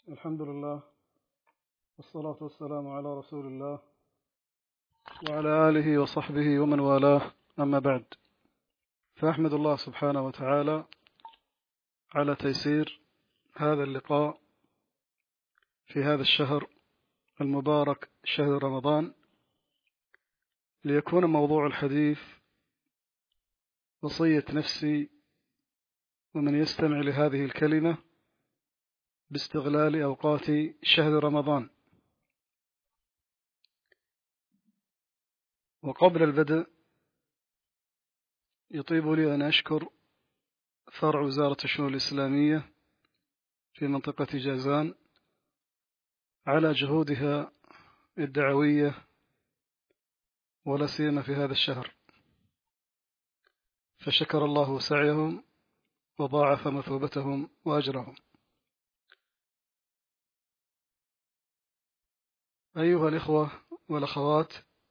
الحمد لله والصلاة والسلام على رسول الله وعلى آله وصحبه ومن والاه، أما بعد، فأحمد الله سبحانه وتعالى على تيسير هذا اللقاء في هذا الشهر المبارك، شهر رمضان، ليكون موضوع الحديث وصية نفسي ومن يستمع لهذه الكلمة باستغلال أوقات شهر رمضان. وقبل البدء يطيب لي أن أشكر فرع وزارة الشؤون الإسلامية في منطقة جازان على جهودها الدعوية، ولا سيما في هذا الشهر، فشكر الله سعيهم وضاعف مثوبتهم وأجرهم. أيها الإخوة والأخوات،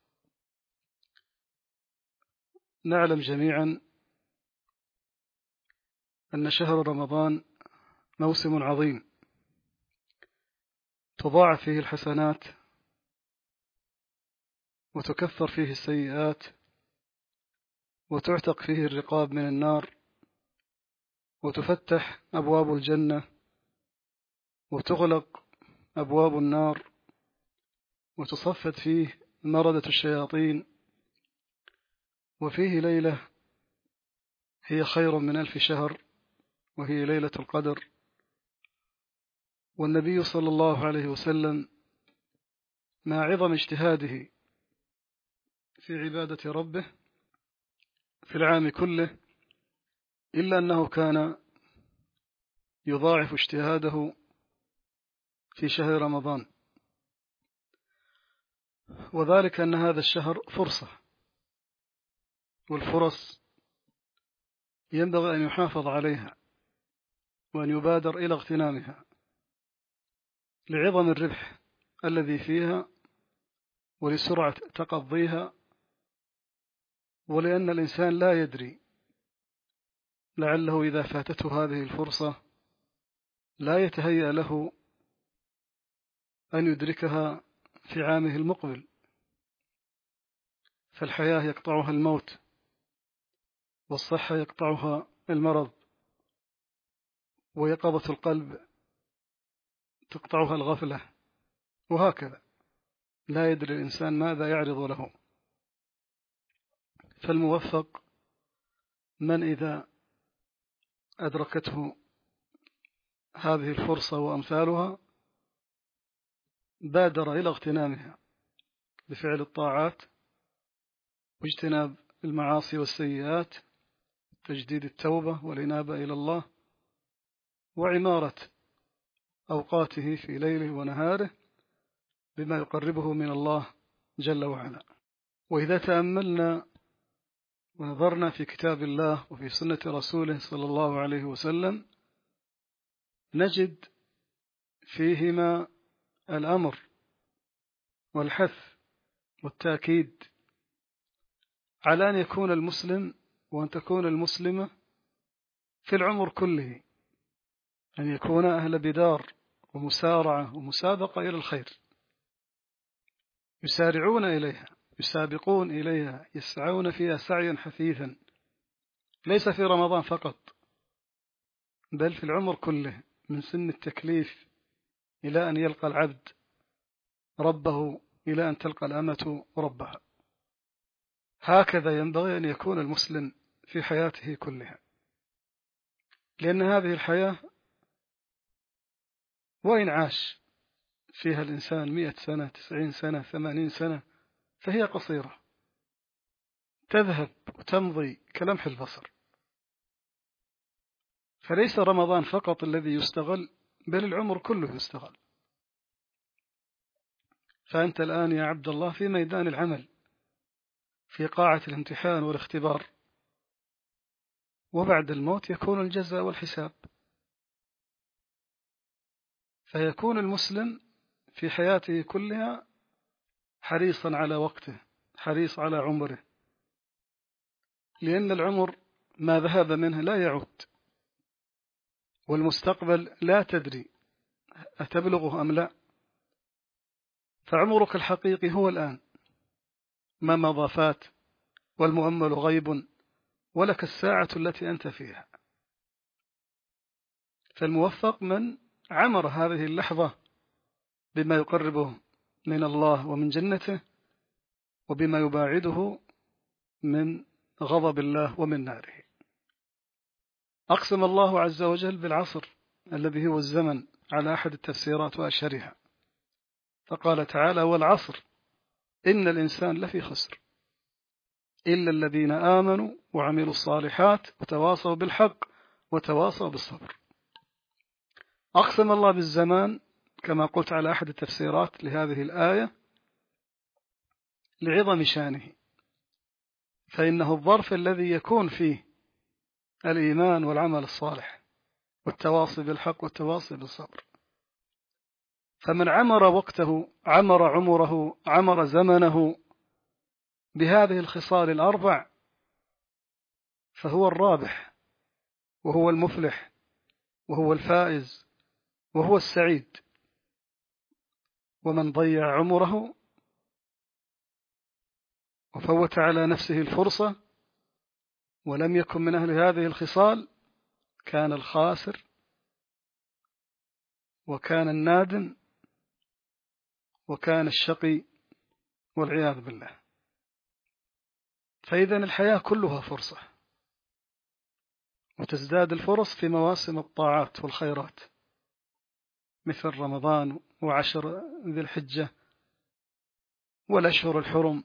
نعلم جميعا أن شهر رمضان موسم عظيم تضاعف فيه الحسنات وتكفر فيه السيئات وتعتق فيه الرقاب من النار وتفتح أبواب الجنة وتغلق أبواب النار وتصفد فيه مردة الشياطين، وفيه ليلة هي خير من 1000 شهر، وهي ليلة القدر. والنبي صلى الله عليه وسلم مع عظم اجتهاده في عبادة ربه في العام كله، إلا أنه كان يضاعف اجتهاده في شهر رمضان، وذلك أن هذا الشهر فرصة، والفرص ينبغي أن يحافظ عليها وأن يبادر إلى اغتنامها لعظم الربح الذي فيها ولسرعة تقضيها، ولأن الإنسان لا يدري، لعله إذا فاتته هذه الفرصة لا يتهيأ له أن يدركها في عامه المقبل، فالحياة يقطعها الموت، والصحة يقطعها المرض، ويقظة القلب تقطعها الغفلة، وهكذا لا يدري الإنسان ماذا يعرض له. فالموفق من إذا أدركته هذه الفرصة وأمثالها بادر إلى اغتنامها بفعل الطاعات واجتناب المعاصي والسيئات، تجديد التوبة والإنابة إلى الله، وعمارة أوقاته في ليله ونهاره بما يقربه من الله جل وعلا. وإذا تأملنا ونظرنا في كتاب الله وفي سنة رسوله صلى الله عليه وسلم نجد فيهما الأمر والحث والتأكيد على أن يكون المسلم وأن تكون المسلمة في العمر كله أن يكون أهل بدار ومسارعة ومسابقة إلى الخير، يسارعون إليها، يسابقون إليها، يسعون فيها سعيا حثيثا، ليس في رمضان فقط بل في العمر كله، من سن التكليف إلى أن يلقى العبد ربه، إلى أن تلقى الأمة ربها. هكذا ينبغي أن يكون المسلم في حياته كلها، لأن هذه الحياة وإن عاش فيها الإنسان 100 سنة 90 سنة 80 سنة فهي قصيرة، تذهب وتمضي كلمح البصر. فليس رمضان فقط الذي يستغل، بل العمر كله يستغل. فأنت الآن يا عبد الله في ميدان العمل، في قاعة الامتحان والاختبار، وبعد الموت يكون الجزاء والحساب. فيكون المسلم في حياته كلها حريصا على وقته، حريص على عمره، لأن العمر ما ذهب منه لا يعود، والمستقبل لا تدري أتبلغه أم لا؟ فعمرك الحقيقي هو الآن، ما مضى فات، والمؤمل غيب، ولك الساعة التي أنت فيها. فالموفق من عمر هذه اللحظة بما يقربه من الله ومن جنته، وبما يباعده من غضب الله ومن ناره. أقسم الله عز وجل بالعصر الذي هو الزمن على أحد التفسيرات وأشهرها، فقال تعالى: والعصر إن الإنسان لفي خسر إلا الذين آمنوا وعملوا الصالحات وتواصوا بالحق وتواصوا بالصبر. أقسم الله بالزمان كما قلت على أحد التفسيرات لهذه الآية لعظم شانه، فإنه الظرف الذي يكون فيه الإيمان والعمل الصالح والتواصي بالحق والتواصي بالصبر. فمن عمر وقته، عمر عمره، عمر زمنه بهذه الخصال الأربع، فهو الرابح وهو المفلح وهو الفائز وهو السعيد. ومن ضيع عمره وفوت على نفسه الفرصة ولم يكن من أهل هذه الخصال كان الخاسر وكان النادم وكان الشقي والعياذ بالله. فإذا الحياة كلها فرصة، وتزداد الفرص في مواسم الطاعات والخيرات مثل رمضان وعشر ذي الحجة والأشهر الحرم،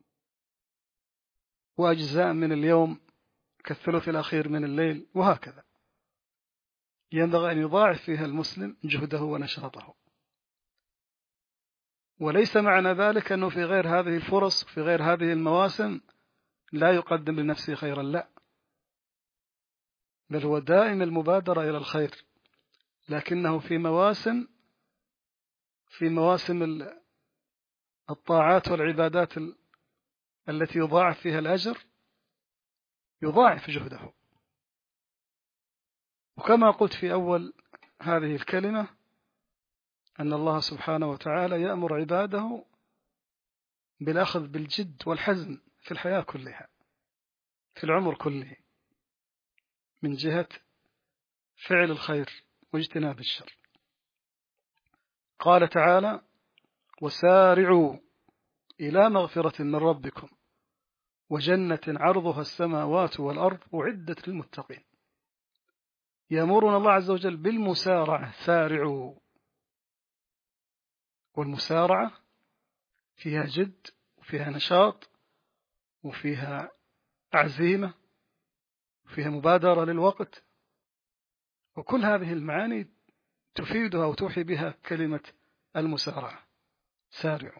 وأجزاء من اليوم كالثلث الأخير من الليل، وهكذا ينبغي أن يضاعف فيها المسلم جهده ونشاطه. وليس معنى ذلك أنه في غير هذه الفرص في غير هذه المواسم لا يقدم لنفسه خيرا، لا، بل هو دائم المبادرة إلى الخير، لكنه في مواسم الطاعات والعبادات التي يضاعف فيها الأجر يضاعف جهده. وكما قلت في أول هذه الكلمة أن الله سبحانه وتعالى يأمر عباده بالأخذ بالجد والحزم في الحياة كلها، في العمر كله، من جهة فعل الخير واجتناب الشر. قال تعالى: وسارعوا إلى مغفرة من ربكم وجنة عرضها السماوات والأرض أعدت للمتقين. يأمرنا الله عز وجل بالمسارعة، سارعوا، والمسارعة فيها جد وفيها نشاط وفيها عزيمة وفيها مبادرة للوقت، وكل هذه المعاني تفيدها وتوحي بها كلمة المسارعة، سارعوا،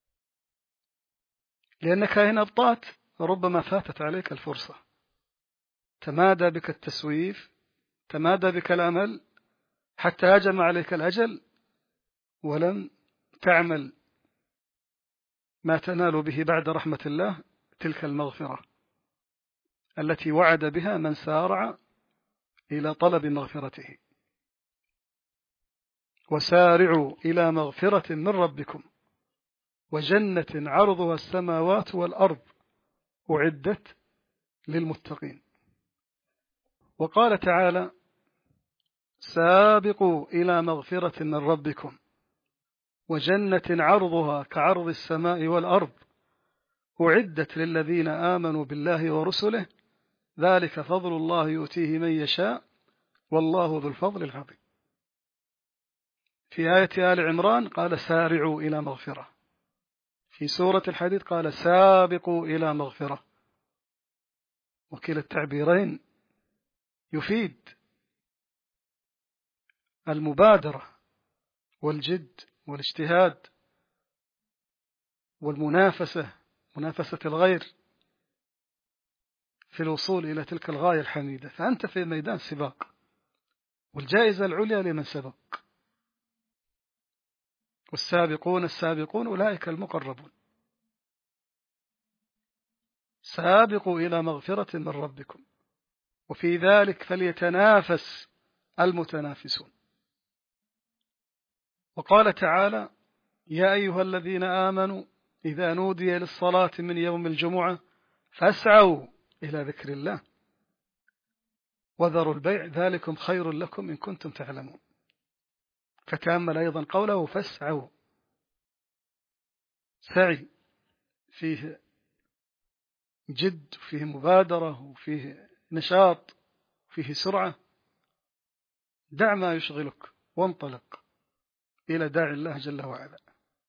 لأنك إن أبطأت ربما فاتت عليك الفرصة، تمادى بك التسويف، تمادى بك الأمل حتى هجم عليك الأجل ولم تعمل ما تنال به بعد رحمة الله، تلك المغفرة التي وعد بها من سارع إلى طلب مغفرته. وسارعوا إلى مغفرة من ربكم وجنة عرضها السماوات والأرض أعدت للمتقين. وقال تعالى: سابقوا إلى مغفرة من ربكم وجنة عرضها كعرض السماء والأرض أعدت للذين آمنوا بالله ورسله ذلك فضل الله يؤتيه من يشاء والله ذو الفضل العظيم. في آية آل عمران قال: سارعوا إلى مغفرة. في سورة الحديد قال: سابقوا إلى مغفرة. وكلا التعبيرين يفيد المبادرة والجد والاجتهاد والمنافسة، منافسة الغير في الوصول إلى تلك الغاية الحميدة. فأنت في ميدان سباق، والجائزة العليا لمن سبق. والسابقون السابقون أولئك المقربون. سابقوا إلى مغفرة من ربكم وفي ذلك فليتنافس المتنافسون. وقال تعالى: يا أيها الذين آمنوا إذا نودي للصلاة من يوم الجمعة فاسعوا إلى ذكر الله وذروا البيع ذلكم خير لكم إن كنتم تعلمون. فتأمل أيضا قوله فاسعوا، سعي فيه جد، فيه مبادرة، وفيه نشاط، فيه سرعة. دع ما يشغلك وانطلق إلى داعي الله جل وعلا.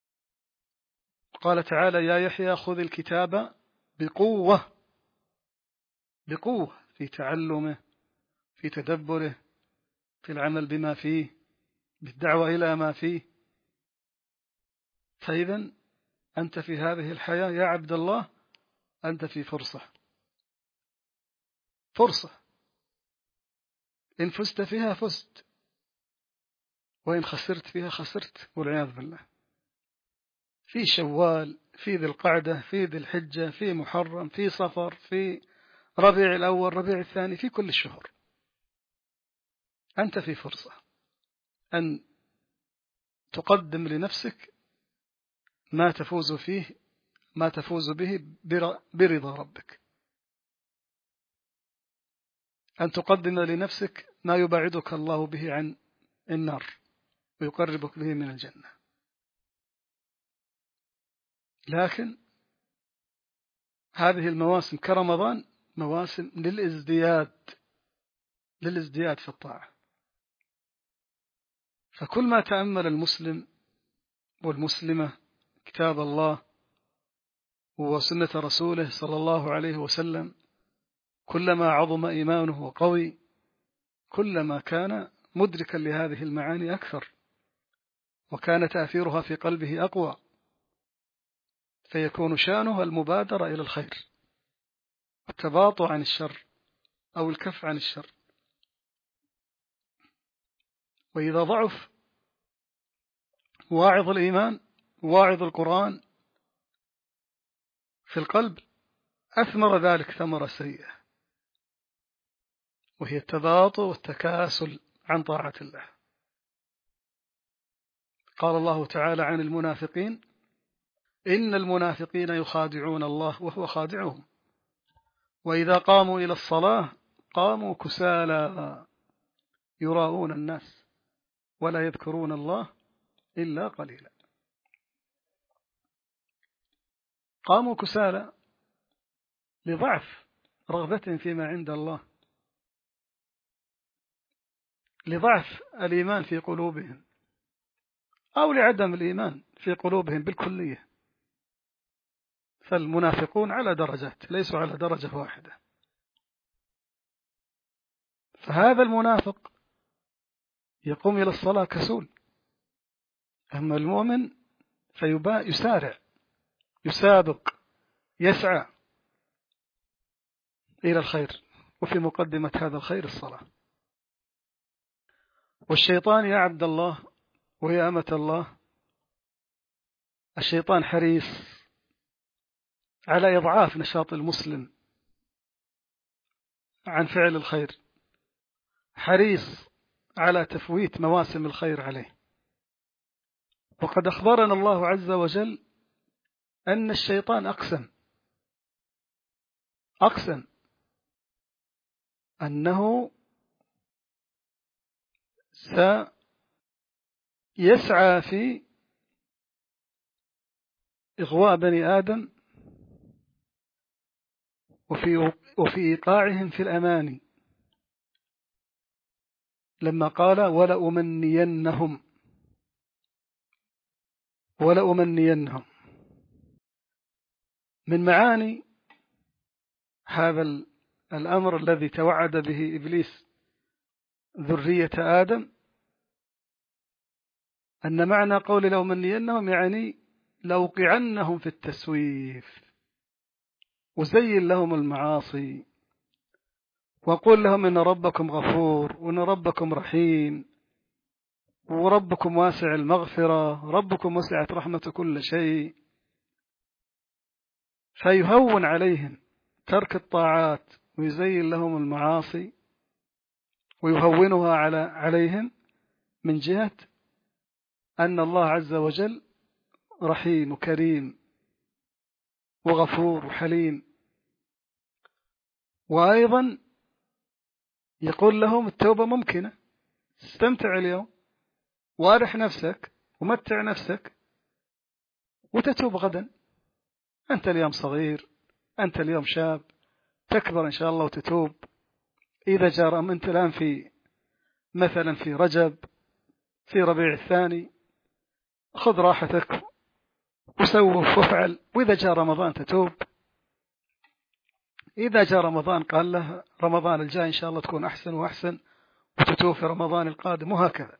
قال تعالى: يا يحيى خذ الكتاب بقوة، بقوة في تعلمه، في تدبره، في العمل بما فيه، بالدعوة إلى ما فيه. فإذا أنت في هذه الحياة يا عبد الله أنت في فرصة، فرصة إن فزت فيها فزت، وإن خسرت فيها خسرت والعياذ بالله. في شوال، في ذي القعدة، في ذي الحجة، في محرم، في صفر، في ربيع الأول، ربيع الثاني، في كل الشهور أنت في فرصة أن تقدم لنفسك ما تفوز فيه، ما تفوز به برضا ربك، أن تقدم لنفسك ما يبعدك الله به عن النار ويقربك به من الجنة. لكن هذه المواسم كرمضان مواسم للازدياد في الطاعة. فكل ما تأمل المسلم والمسلمة كتاب الله وسنة رسوله صلى الله عليه وسلم، كلما عظم إيمانه وقوي، كلما كان مدركا لهذه المعاني أكثر، وكان تأثيرها في قلبه أقوى، فيكون شأنه المبادرة إلى الخير، التباطؤ عن الشر أو الكف عن الشر. وإذا ضعف واعظ الإيمان، واعظ القرآن في القلب، أثمر ذلك ثمرة سيئة، وهي التباطؤ والتكاسل عن طاعة الله. قال الله تعالى عن المنافقين: إن المنافقين يخادعون الله وهو خادعهم وإذا قاموا إلى الصلاة قاموا كسالى يراءون الناس ولا يذكرون الله إلا قليلا. قاموا كسالى لضعف رغبتهم فيما عند الله، لضعف الإيمان في قلوبهم، أو لعدم الإيمان في قلوبهم بالكلية. فالمنافقون على درجات، ليسوا على درجة واحدة. فهذا المنافق يقوم إلى الصلاة كسول، أما المؤمن فيسارع، يسابق، يسعى إلى الخير، وفي مقدمة هذا الخير الصلاة. والشيطان يا عبد الله ويا أمة الله، الشيطان حريص على إضعاف نشاط المسلم عن فعل الخير، حريص على تفويت مواسم الخير عليه. وقد أخبرنا الله عز وجل أن الشيطان أقسم أنه سيسعى في إغواء بني آدم وفي إيقاعهم في الأماني، لما قال ولأمنينهم. من معاني هذا الأمر الذي توعد به إبليس ذرية آدم، أن معنى قول لأمنينهم يعني لأوقعنهم في التسويف، وزين لهم المعاصي، وقل لهم إن ربكم غفور، وإن ربكم رحيم، وربكم واسع المغفرة، ربكم وسعت رحمة كل شيء. فيهون عليهم ترك الطاعات ويزين لهم المعاصي ويهونها عليهم من جهة أن الله عز وجل رحيم وكريم وغفور وحليم، وأيضا يقول لهم التوبة ممكنة، استمتع اليوم وارح نفسك ومتع نفسك وتتوب غدا. أنت اليوم صغير، أنت اليوم شاب، تكبر إن شاء الله وتتوب. إذا جرى أنت الآن مثلا في رجب، في ربيع الثاني، خذ راحتك وسوف وافعل، وإذا جاء رمضان تتوب. إذا جاء رمضان قال له رمضان الجاي إن شاء الله تكون أحسن وأحسن، وتتوب في رمضان القادم، وهكذا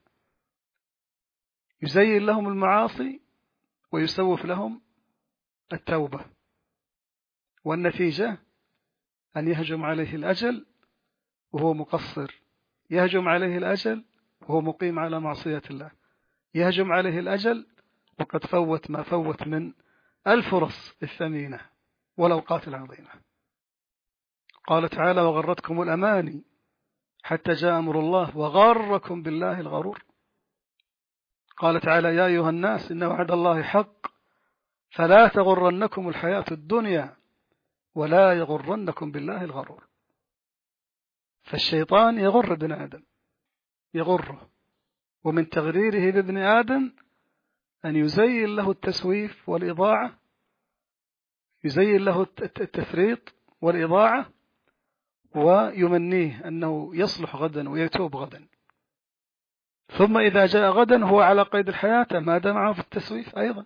يزين لهم المعاصي ويسوف لهم التوبة، والنتيجة أن يهجم عليه الأجل وهو مقصر، يهجم عليه الأجل وهو مقيم على معصية الله، يهجم عليه الأجل وقد فوت ما فوت من الفرص الثمينة والأوقات العظيمة. قال تعالى: وغرتكم الأماني حتى جاء أمر الله وغركم بالله الغرور. قال تعالى: يا أيها الناس إن وعد الله حق فلا تغرنكم الحياة الدنيا ولا يغرنكم بالله الغرور. فالشيطان يغر ابن آدم، يغره، ومن تغريره بابن آدم أن يزين له التسويف والإضاعة، يزين له التفريط والإضاعة، ويمنيه أنه يصلح غدا ويتوب غدا. ثم إذا جاء غدا هو على قيد الحياة تماد معه في التسويف أيضا،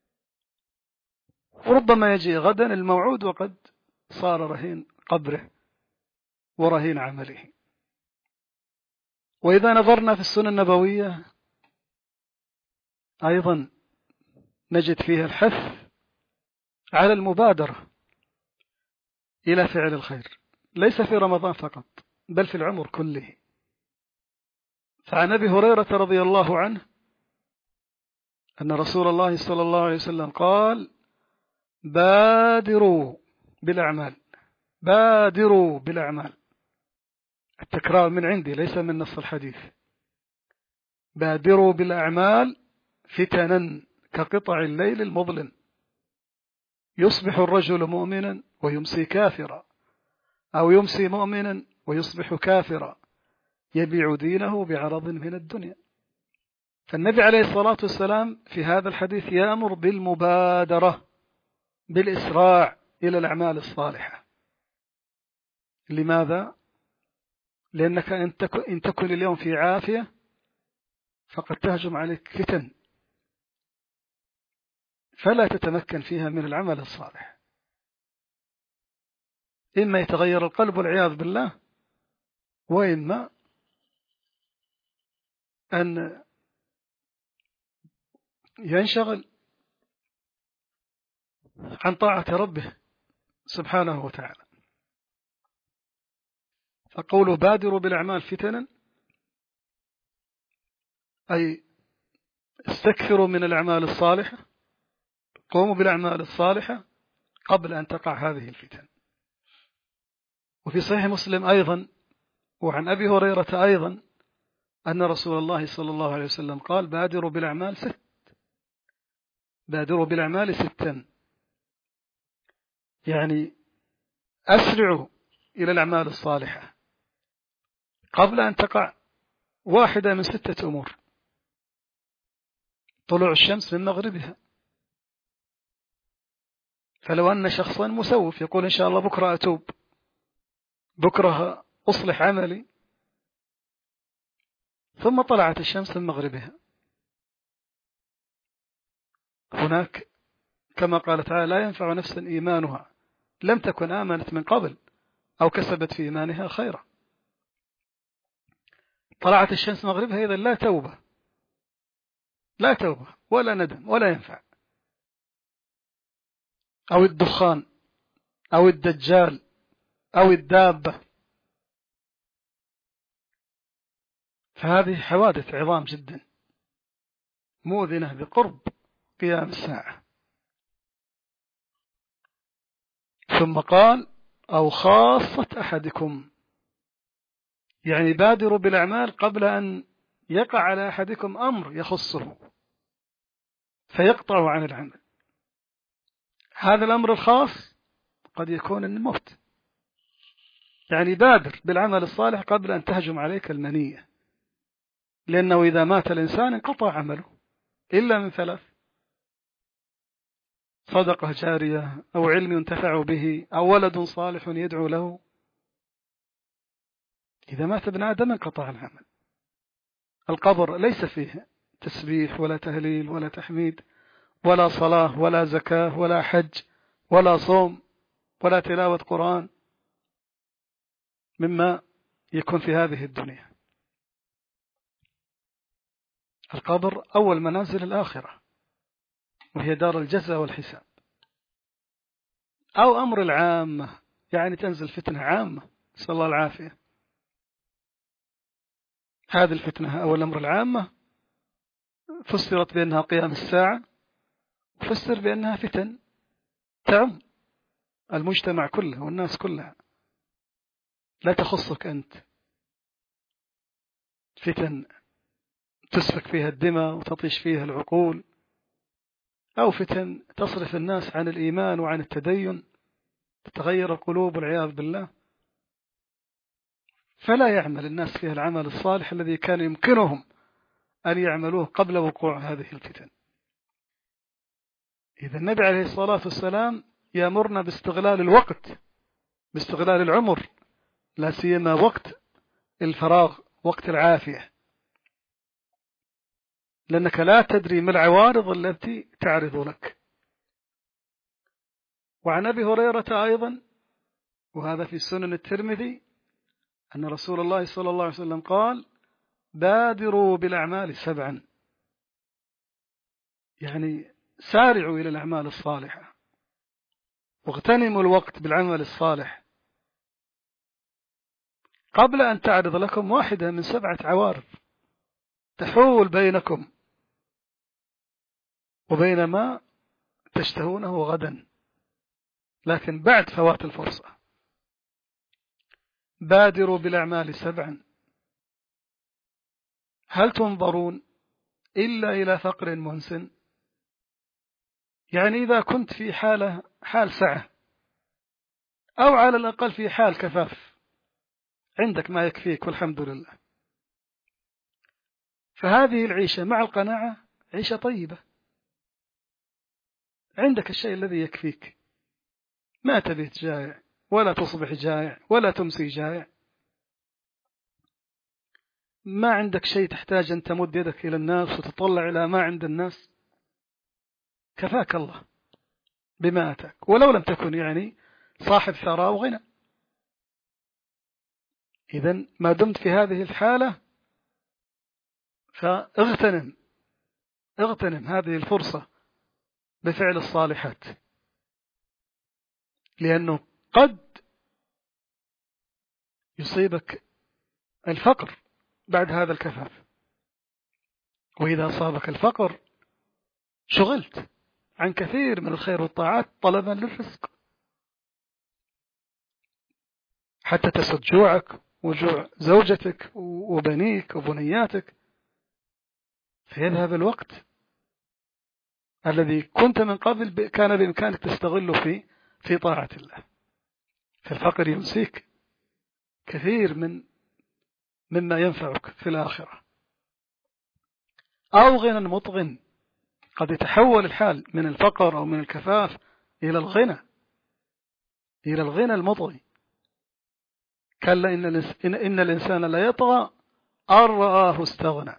وربما يجي غدا الموعود وقد صار رهين قبره ورهين عمله. وإذا نظرنا في السنة النبوية أيضا نجد فيها الحث على المبادرة إلى فعل الخير، ليس في رمضان فقط بل في العمر كله. فعن أبي هريرة رضي الله عنه أن رسول الله صلى الله عليه وسلم قال: بادروا بالأعمال، بادروا بالأعمال. التكرار من عندي ليس من نص الحديث. بادروا بالأعمال فتنا كقطع الليل المظلم، يصبح الرجل مؤمنا ويمسي كافرا، أو يمسي مؤمنا ويصبح كافرا، يبيع دينه بعرض من الدنيا. فالنبي عليه الصلاة والسلام في هذا الحديث يأمر بالمبادرة، بالإسراع إلى الأعمال الصالحة. لماذا؟ لأنك إن تكن اليوم في عافية فقد تهجم عليك فتن فلا تتمكن فيها من العمل الصالح، إما يتغير القلب والعياذ بالله، وإما أن ينشغل عن طاعة ربه سبحانه وتعالى. فقوله بادروا بالأعمال فتنا أي استكثروا من الأعمال الصالحة، قوموا بالأعمال الصالحة قبل أن تقع هذه الفتن. وفي صحيح مسلم أيضا وعن أبي هريرة أيضا أن رسول الله صلى الله عليه وسلم قال: بادروا بالأعمال بادروا بالأعمال ستا، يعني أسرعوا إلى الأعمال الصالحة قبل أن تقع واحدة من 6 أمور: طلوع الشمس من مغربها. فلو أن شخصا مسوف يقول إن شاء الله بكرة أتوب، بكرة أصلح عملي، ثم طلعت الشمس من مغربها، هناك كما قال تعالى: لا ينفع نفسا إيمانها لم تكن آمنت من قبل أو كسبت في إيمانها خيرا. طلعت الشمس مغربها، إذن لا توبة، لا توبة ولا ندم ولا ينفع. أو الدخان أو الدجال أو الدابة. فهذه حوادث عظام جدا مؤذنة بقرب قيام الساعة. ثم قال: أو خاصة أحدكم، يعني بادروا بالأعمال قبل أن يقع على أحدكم أمر يخصه، فيقطع عن العمل. هذا الأمر الخاص قد يكون الموت، يعني بادر بالعمل الصالح قبل أن تهجم عليك المنية، لأنه إذا مات الإنسان انقطع عمله إلا من ثلاث: صدقة جارية، أو علم ينتفع به، أو ولد صالح يدعو له. إذا مات ابن آدم انقطع العمل. القبر ليس فيه تسبيح ولا تهليل ولا تحميد ولا صلاة ولا زكاة ولا حج ولا صوم ولا تلاوة قرآن مما يكون في هذه الدنيا. القبر أول منازل الآخرة، وهي دار الجزاء والحساب. أو أمر العامة، يعني تنزل فتنة عامة، نسأل الله العافية. هذه الفتنة أو الأمر العامة فسرت بأنها قيام الساعة، وفسر بأنها فتن تعم المجتمع كله والناس كلها، لا تخصك أنت. فتن تسفك فيها الدماء وتطيش فيها العقول، أو فتن تصرف الناس عن الإيمان وعن التدين، تتغير القلوب والعياذ بالله، فلا يعمل الناس فيها العمل الصالح الذي كان يمكنهم أن يعملوه قبل وقوع هذه الفتن. إذا النبي عليه الصلاة والسلام يأمرنا باستغلال الوقت، باستغلال العمر، لا سيما وقت الفراغ، وقت العافية، لأنك لا تدري ما العوارض التي تعرض لك. وعن أبي هريرة أيضا، وهذا في سنن الترمذي، أن رسول الله صلى الله عليه وسلم قال: بادروا بالأعمال 7، يعني سارعوا إلى الأعمال الصالحة، واغتنموا الوقت بالعمل الصالح قبل أن تعرض لكم واحدة من 7 عوارض تحول بينكم وبين ما تشتهونه غدا، لكن بعد فوات الفرصة. بادروا بالأعمال 7، هل تنظرون إلا إلى فقر منسن؟ يعني إذا كنت في حال سعة، أو على الأقل في حال كفاف، عندك ما يكفيك والحمد لله، فهذه العيشة مع القناعة عيشة طيبة. عندك الشيء الذي يكفيك، ما تبيت جائع ولا تصبح جائع ولا تمسي جائع، ما عندك شيء تحتاج أن تمد يدك إلى الناس وتطلع إلى ما عند الناس، كفاك الله بما أتاك، ولو لم تكن يعني صاحب ثراء وغنى. إذن ما دمت في هذه الحالة فاغتنم هذه الفرصة بفعل الصالحات، لأنه قد يصيبك الفقر بعد هذا الكفاف، وإذا أصابك الفقر شغلت عن كثير من الخير والطاعات طلبا للرزق، حتى تسد جوعك وجوع زوجتك وبنيك وبنياتك، فيذهب الوقت الذي كنت من قبل كان بإمكانك تستغله في طاعة الله. فالفقر ينسيك كثير مما ينفعك في الآخرة. أو غنى مطغن، قد يتحول الحال من الفقر أو من الكفاف إلى الغنى المطغي. كلا إن الإنسان لا يطغى أن رآه استغنى.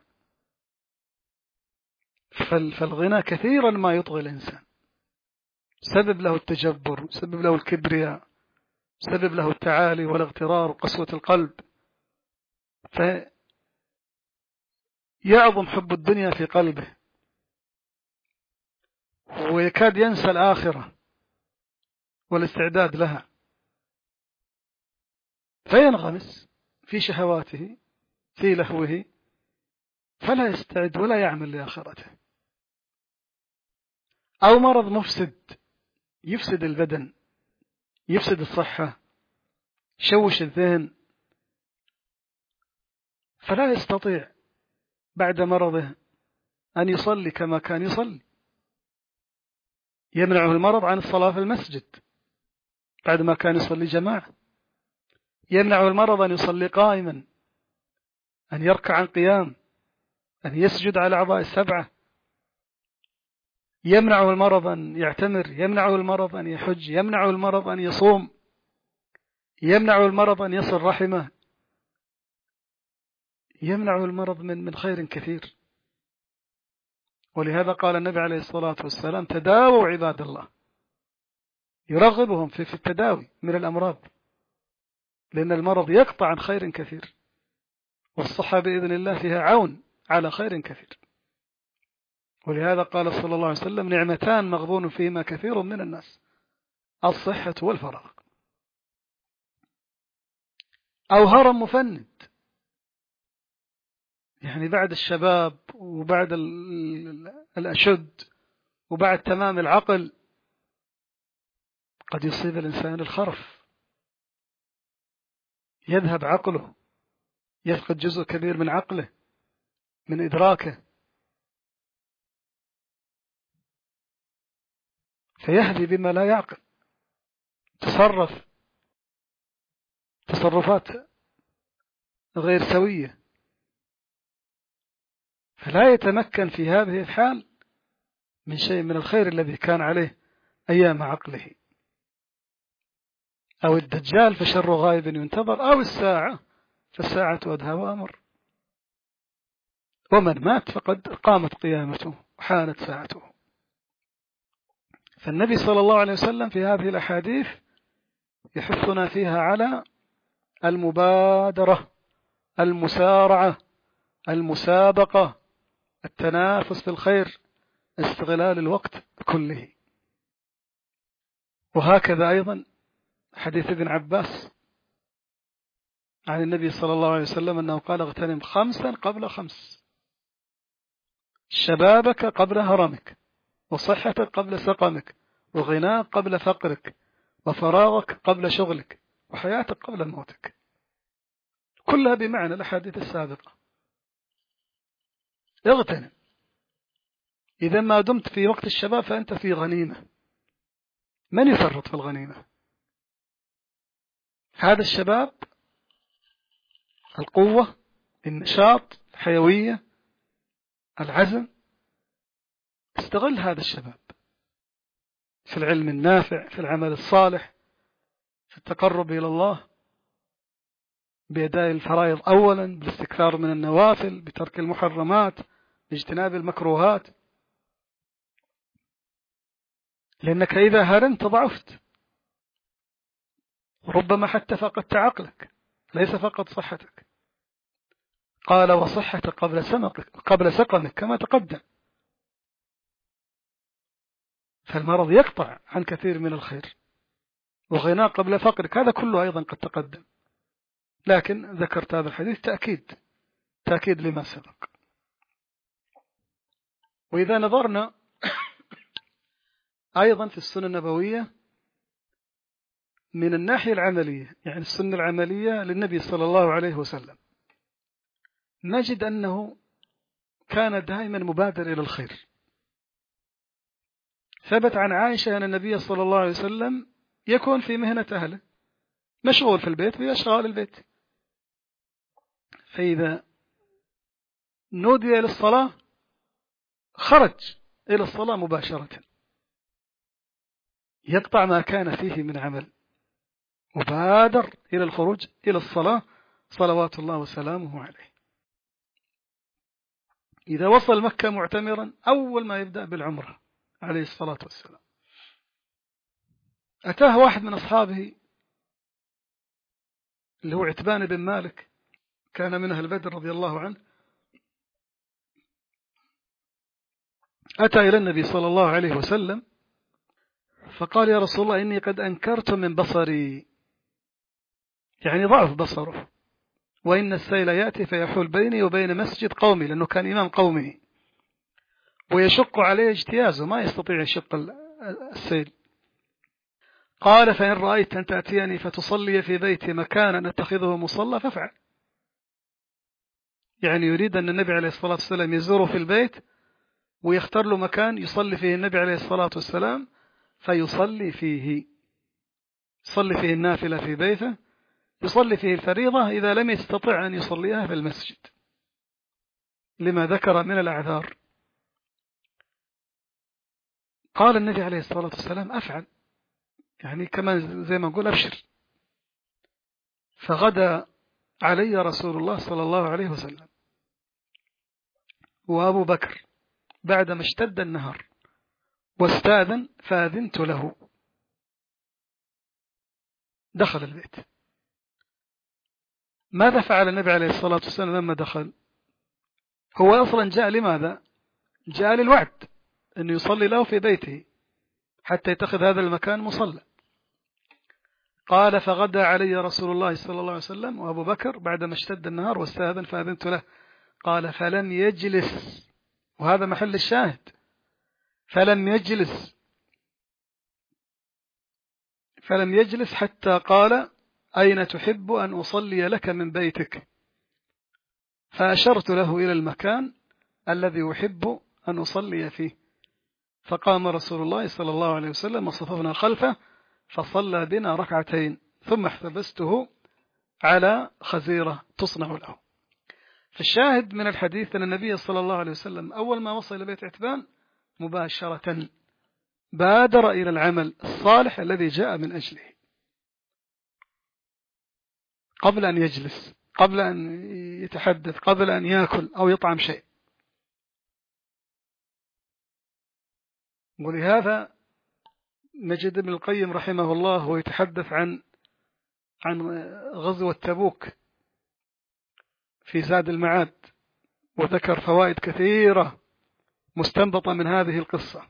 فالغنى كثيرا ما يطغي الإنسان، سبب له التجبر، سبب له الكبرياء، سبب له التعالي والاغترار وقسوة القلب، فيعظم حب الدنيا في قلبه، ويكاد ينسى الآخرة والاستعداد لها، فينغمس في شهواته في لهوه، فلا يستعد ولا يعمل لآخرته. أو مرض مفسد يفسد البدن، يفسد الصحة، يشوش الذهن، فلا يستطيع بعد مرضه أن يصلي كما كان يصلي، يمنعه المرض عن الصلاة في المسجد بعد ما كان يصلي جماعة، يمنعه المرض أن يصلي قائما، أن يركع عن قيام، أن يسجد على الأعضاء السبعة، يمنعه المرض أن يعتمر، يمنعه المرض أن يحج، يمنعه المرض أن يصوم، يمنعه المرض أن يصل رحمه، يمنعه المرض من خير كثير. ولهذا قال النبي عليه الصلاة والسلام: تداووا عباد الله، يرغبهم في التداوي من الأمراض، لأن المرض يقطع عن خير كثير، والصحة بإذن الله فيها عون على خير كثير. ولهذا قال صلى الله عليه وسلم: نعمتان مغبون فيهما كثير من الناس، الصحة والفراغ. أو هرم مفند، يعني بعد الشباب وبعد الأشد وبعد تمام العقل قد يصيب الإنسان الخرف، يذهب عقله، يفقد جزء كبير من عقله، من إدراكه، فيهدي بما لا يعقل، تصرفات غير سوية، فلا يتمكن في هذه الحال من شيء من الخير الذي كان عليه أيام عقله. أو الدجال فشر غائب ينتظر، أو الساعة فالساعة أدهى وأمر، ومن مات فقد قامت قيامته وحانت ساعته. فالنبي صلى الله عليه وسلم في هذه الأحاديث يحثنا فيها على المبادرة، المسارعة، المسابقة، التنافس في الخير، استغلال الوقت كله. وهكذا أيضا حديث ابن عباس عن النبي صلى الله عليه وسلم أنه قال: اغتنم 5 قبل 5، شبابك قبل هرمك، وصحتك قبل سقمك، وغناك قبل فقرك، وفراغك قبل شغلك، وحياتك قبل موتك. كلها بمعنى الأحاديث السابقة. اغتنم، إذا ما دمت في وقت الشباب فأنت في غنيمة، من يفرط في الغنيمة؟ هذا الشباب، القوة، النشاط، الحيوية، العزم، استغل هذا الشباب في العلم النافع، في العمل الصالح، في التقرب إلى الله، بأداء الفرائض أولا، بالاستكثار من النوافل، بترك المحرمات، باجتناب المكروهات. لأنك إذا هرمت ضعفت، ربما حتى فقدت عقلك، ليس فقط صحتك. قال: وصحتك قبل سقمك، كما تقدم. فالمرض يقطع عن كثير من الخير. وغناء قبل فقرك، هذا كله أيضا قد تقدم، لكن ذكرت هذا الحديث تأكيد لما سبق. وإذا نظرنا أيضا في السنة النبوية من الناحية العملية، يعني السنة العملية للنبي صلى الله عليه وسلم، نجد أنه كان دائما مبادر إلى الخير. ثبت عن عائشة أن النبي صلى الله عليه وسلم يكون في مهنة أهله، مشغول في البيت بأشغال البيت، فإذا نودي إلى الصلاة خرج إلى الصلاة مباشرة، يقطع ما كان فيه من عمل، مبادر إلى الخروج إلى الصلاة صلوات الله وسلامه عليه. إذا وصل مكة معتمرا أول ما يبدأ بالعمرة عليه الصلاة والسلام. أتاه واحد من أصحابه اللي هو عتبان بن مالك، كان من أهل بدر رضي الله عنه، أتى إلى النبي صلى الله عليه وسلم فقال: يا رسول الله، إني قد أنكرت من بصري، يعني ضعف بصره، وإن السيل يأتي فيحول بيني وبين مسجد قومي، لأنه كان إمام قومه، ويشق عليه اجتيازه، ما يستطيع يشق السيل. قال: فإن رأيت أن تأتيني فتصلي في بيتي مكانا أتخذه مصلى فافعل. يعني يريد أن النبي عليه الصلاة والسلام يزوره في البيت ويختار له مكان يصلي فيه النبي عليه الصلاة والسلام، فيصلي فيه، يصلي فيه النافلة في بيته، يصلي فيه الفريضة إذا لم يستطع أن يصليها في المسجد لما ذكر من الأعذار. قال النبي عليه الصلاة والسلام أفعل، يعني كمان زي ما نقول أبشر. فغدا علي رسول الله صلى الله عليه وسلم وأبو بكر بعدما اشتد النهار واستاذن فأذنت له. دخل البيت. ماذا فعل النبي عليه الصلاة والسلام لما دخل؟ هو أصلا جاء لماذا؟ جاء للوعد أنه يصلي له في بيته حتى يتخذ هذا المكان مصلى. قال فغدا علي رسول الله صلى الله عليه وسلم وأبو بكر بعدما اشتد النهار واستاذن فأذنت له. قال فلم يجلس، وهذا محل الشاهد، فلم يجلس حتى قال أين تحب أن أصلي لك من بيتك؟ فأشرت له إلى المكان الذي أحب أن أصلي فيه. فقام رسول الله صلى الله عليه وسلم وصففنا خلفه فصلى بنا ركعتين ثم احتبسته على خزيرة تصنع له. فالشاهد من الحديث أن النبي صلى الله عليه وسلم أول ما وصل إلى بيت عتبان مباشرة بادر إلى العمل الصالح الذي جاء من أجله قبل أن يجلس، قبل أن يتحدث، قبل أن يأكل أو يطعم شيء. ولهذا نجد ابن القيم رحمه الله ويتحدث عن غزوة تبوك في زاد المعاد، وذكر فوائد كثيرة مستنبطة من هذه القصة.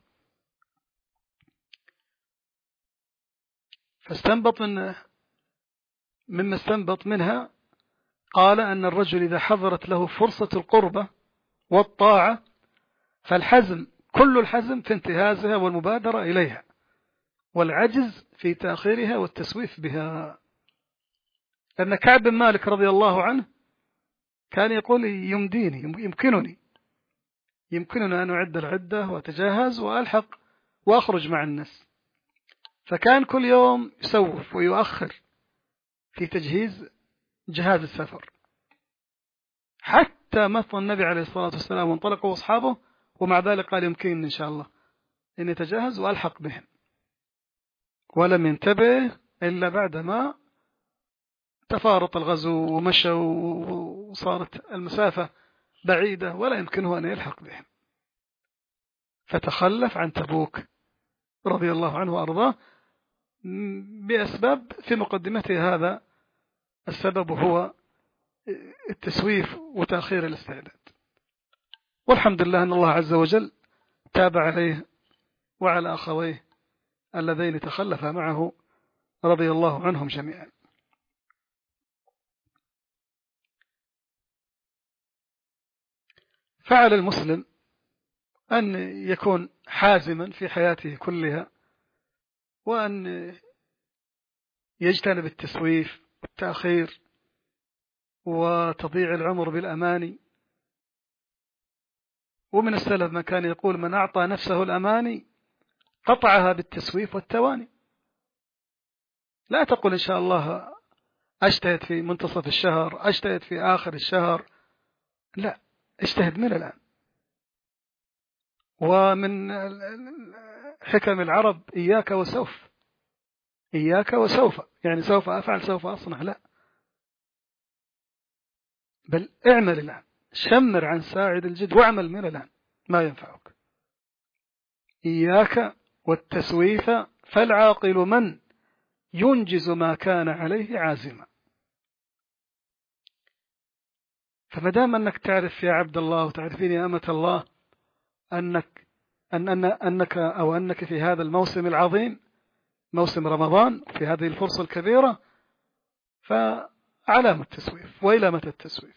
فاستنبط مما استنبط منها قال أن الرجل إذا حضرت له فرصة القربة والطاعة فالحزم، كل الحزم في انتهازها والمبادرة إليها، والعجز في تأخيرها والتسويف بها. لأن كعب بن مالك رضي الله عنه كان يقول يمكنني أن أعد العدة وأتجهز وألحق وأخرج مع الناس. فكان كل يوم يسوف ويؤخر في تجهيز جهاز السفر، حتى مضى النبي عليه الصلاة والسلام وانطلقوا أصحابه، ومع ذلك قال يمكنني إن شاء الله أن يتجهز وألحق بهم، ولم ينتبه إلا بعدما تفارط الغزو ومشى وصارت المسافة بعيدة ولا يمكنه أن يلحق بهم، فتخلف عن تبوك رضي الله عنه وأرضاه بأسباب في مقدمته. هذا السبب هو التسويف وتأخير الاستعداد، والحمد لله أن الله عز وجل تاب عليه وعلى أخويه اللذين تخلفا معه رضي الله عنهم جميعا. فعلى المسلم أن يكون حازما في حياته كلها، وأن يجتنب التسويف والتأخير وتضييع العمر بالأماني. ومن السلف ما كان يقول من أعطى نفسه الأماني قطعها بالتسويف والتواني. لا تقول إن شاء الله أجتهد في منتصف الشهر، أجتهد في آخر الشهر، لا، اجتهد من الآن. ومن حكم العرب إياك وسوف، إياك وسوف، يعني سوف أفعل سوف أصنع، لا، بل اعمل الآن، شمر عن ساعد الجد واعمل من الآن ما ينفعك. إياك والتسويف فالعاقل من ينجز ما كان عليه عازما. فمدام أنك تعرف يا عبد الله وتعرفين يا أمة الله أنك في هذا الموسم العظيم، موسم رمضان، في هذه الفرصة الكبيرة، فعلامة التسويف. وإلى متى التسويف؟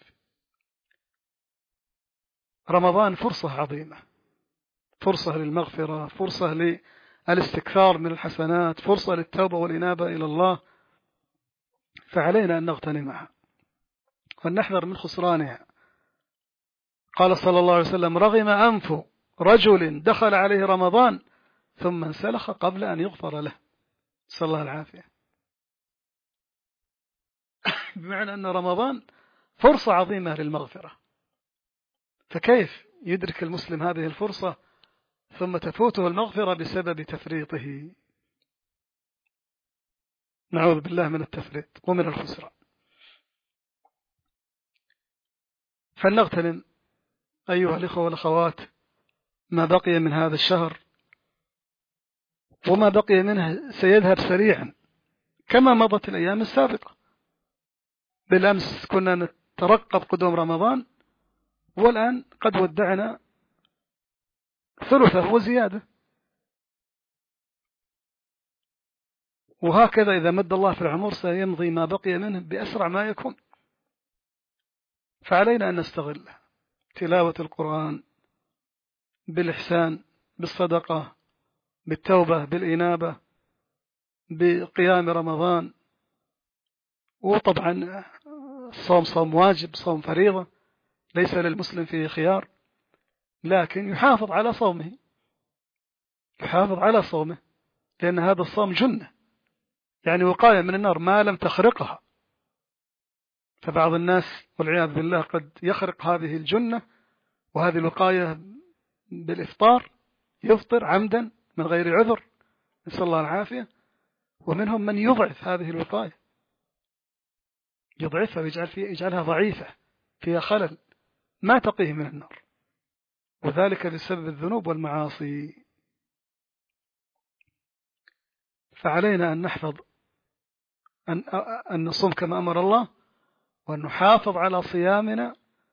رمضان فرصة عظيمة، فرصة للمغفرة، فرصة للاستكثار من الحسنات، فرصة للتوبة والإنابة إلى الله، فعلينا أن نغتنمها وأن نحذر من خسرانها. قال صلى الله عليه وسلم رغم أنف رجل دخل عليه رمضان ثم انسلخ قبل أن يغفر له، صلى الله العافية. بمعنى أن رمضان فرصة عظيمة للمغفرة، فكيف يدرك المسلم هذه الفرصة ثم تفوته المغفرة بسبب تفريطه؟ نعوذ بالله من التفريط ومن الخسران. فلنغتنم أيها الإخوة والأخوات ما بقي من هذا الشهر، وما بقي منه سيذهب سريعا كما مضت الأيام السابقة. بالأمس كنا نترقب قدوم رمضان، والآن قد ودعنا ثلثه وزيادة. وهكذا إذا مد الله في العمر سيمضي ما بقي منه بأسرع ما يكون. فعلينا أن نستغله، تلاوة القرآن، بالإحسان، بالصدقة، بالتوبة، بالإنابة، بقيام رمضان. وطبعا الصوم صوم واجب، صوم فريضة، ليس للمسلم فيه خيار، لكن يحافظ على صومه، يحافظ على صومه، لأن هذا الصوم جنة، يعني وقاية من النار ما لم تخرقها. فبعض الناس والعياذ بالله قد يخرق هذه الجنة وهذه الوقاية بالإفطار، يفطر عمدا من غير عذر، نسأل الله العافية. ومنهم من يضعف هذه الوقاية، يضعفها ويجعلها ضعيفة، فيها خلل ما تقيه من النار، وذلك بسبب الذنوب والمعاصي. فعلينا أن نحفظ أن نصوم كما أمر الله، وأن نحافظ على صيامنا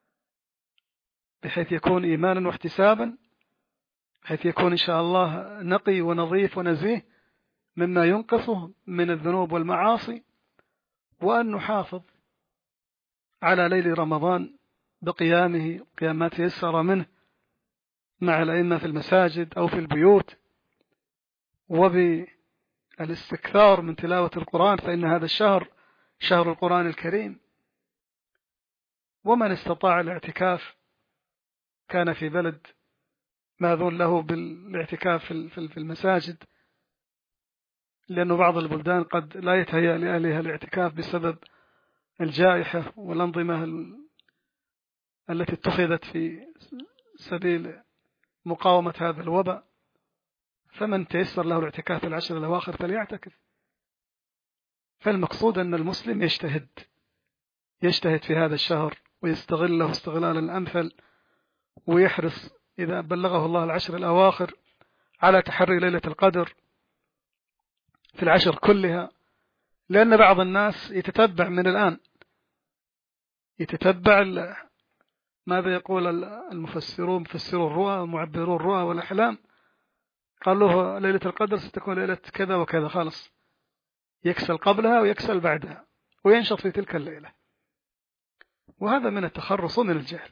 بحيث يكون إيمانا واحتسابا، بحيث يكون إن شاء الله نقي ونظيف ونزيه مما ينقصه من الذنوب والمعاصي. وأن نحافظ على ليل رمضان بقيامه، قيام ما تيسر منه مع الأئمة في المساجد أو في البيوت، وبالاستكثار من تلاوة القرآن، فإن هذا الشهر شهر القرآن الكريم. ومن استطاع الاعتكاف كان في بلد ماذون له بالاعتكاف في المساجد، لأن بعض البلدان قد لا يتهيأ لأهلها الاعتكاف بسبب الجائحة والأنظمة التي اتخذت في سبيل مقاومة هذا الوباء. فمن تيسر له الاعتكاف في العشر الأواخر فليعتكف. فالمقصود أن المسلم يجتهد في هذا الشهر ويستغله استغلالا الأمثل، ويحرص إذا بلغه الله العشر الأواخر على تحري ليلة القدر في العشر كلها. لأن بعض الناس يتتبع من الآن، يتتبع ماذا يقول المفسرون، مفسروا الرؤى ومعبروا الرؤى والأحلام، قالوا له ليلة القدر ستكون ليلة كذا وكذا، خالص يكسل قبلها ويكسل بعدها وينشط في تلك الليلة. وهذا من التخرص ومن الجهل،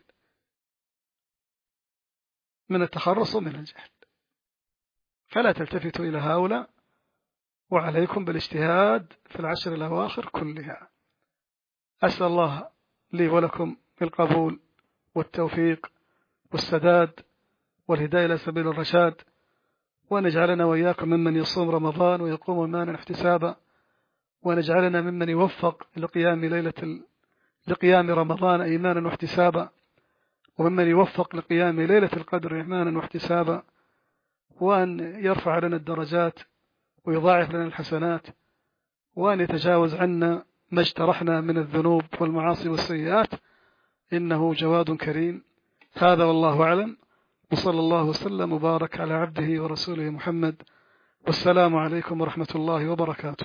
من التخرص ومن الجهل. فلا تلتفتوا إلى هؤلاء، وعليكم بالاجتهاد في العشر الأواخر كلها. أسأل الله لي ولكم القبول والتوفيق والسداد والهداية إلى سبيل الرشاد، وأن يجعلنا وإياكم ممن يصوم رمضان ويقوم إيمانا احتسابا، ونجعلنا ممن يوفق لقيام رمضان إيمانا واحتسابا، وممن يوفق لقيام ليلة القدر إيمانا واحتسابا، وأن يرفع لنا الدرجات ويضاعف لنا الحسنات، وأن يتجاوز عنا ما اجترحنا من الذنوب والمعاصي والسيئات، إنه جواد كريم. هذا والله أعلم، وصلى الله وسلم وبارك على عبده ورسوله محمد، والسلام عليكم ورحمة الله وبركاته.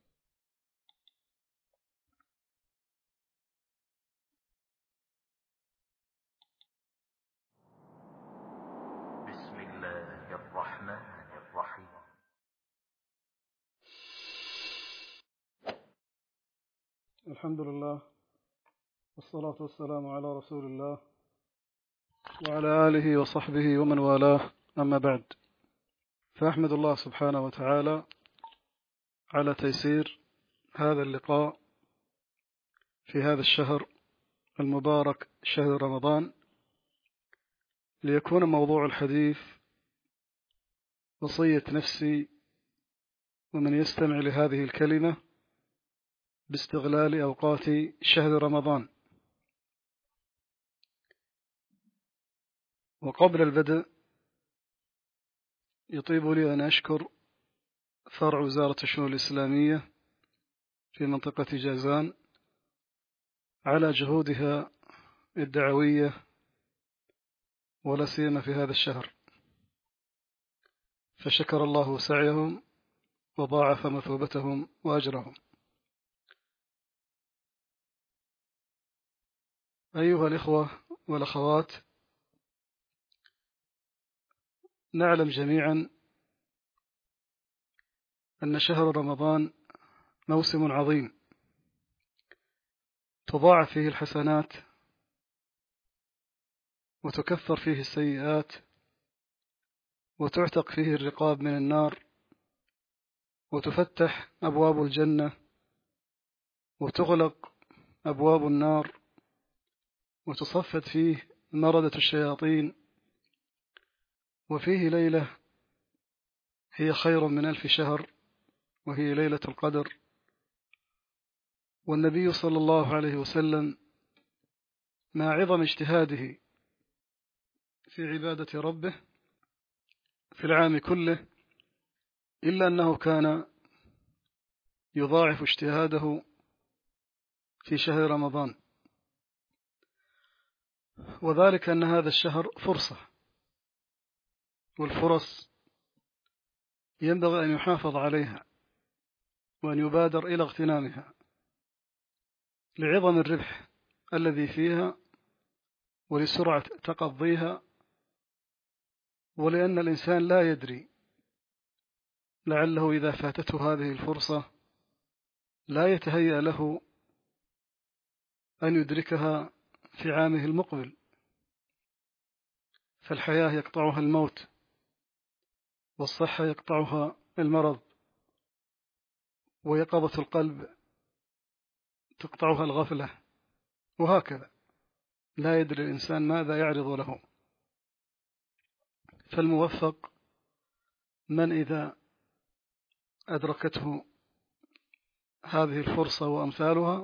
بسم الله الرحمن الرحيم. الحمد لله والصلاة والسلام على رسول الله وعلى آله وصحبه ومن والاه، أما بعد، فأحمد الله سبحانه وتعالى على تيسير هذا اللقاء في هذا الشهر المبارك، شهر رمضان، ليكون موضوع الحديث وصية نفسي ومن يستمع لهذه الكلمة باستغلال أوقات شهر رمضان. وقبل البدء يطيب لي أن أشكر فرع وزارة الشؤون الإسلامية في منطقة جازان على جهودها الدعوية ولا سيما في هذا الشهر، فشكر الله سعيهم وضاعف مثوبتهم وأجرهم. أيها الإخوة والأخوات، نعلم جميعا أن شهر رمضان موسم عظيم تضاعف فيه الحسنات وتكفر فيه السيئات وتعتق فيه الرقاب من النار وتفتح أبواب الجنة وتغلق أبواب النار وتصفد فيه مردة الشياطين، وفيه ليلة هي خير من 1000 شهر وهي ليلة القدر. والنبي صلى الله عليه وسلم مع عظم اجتهاده في عبادة ربه في العام كله إلا أنه كان يضاعف اجتهاده في شهر رمضان، وذلك أن هذا الشهر فرصة، والفرص ينبغي أن يحافظ عليها وأن يبادر إلى اغتنامها لعظم الربح الذي فيها ولسرعة تقضيها، ولأن الإنسان لا يدري لعله إذا فاتته هذه الفرصة لا يتهيأ له أن يدركها في عامه المقبل، فالحياة يقطعها الموت والصحة يقطعها المرض ويقظة القلب تقطعها الغفلة، وهكذا لا يدري الإنسان ماذا يعرض له. فالموفق من إذا أدركته هذه الفرصة وأمثالها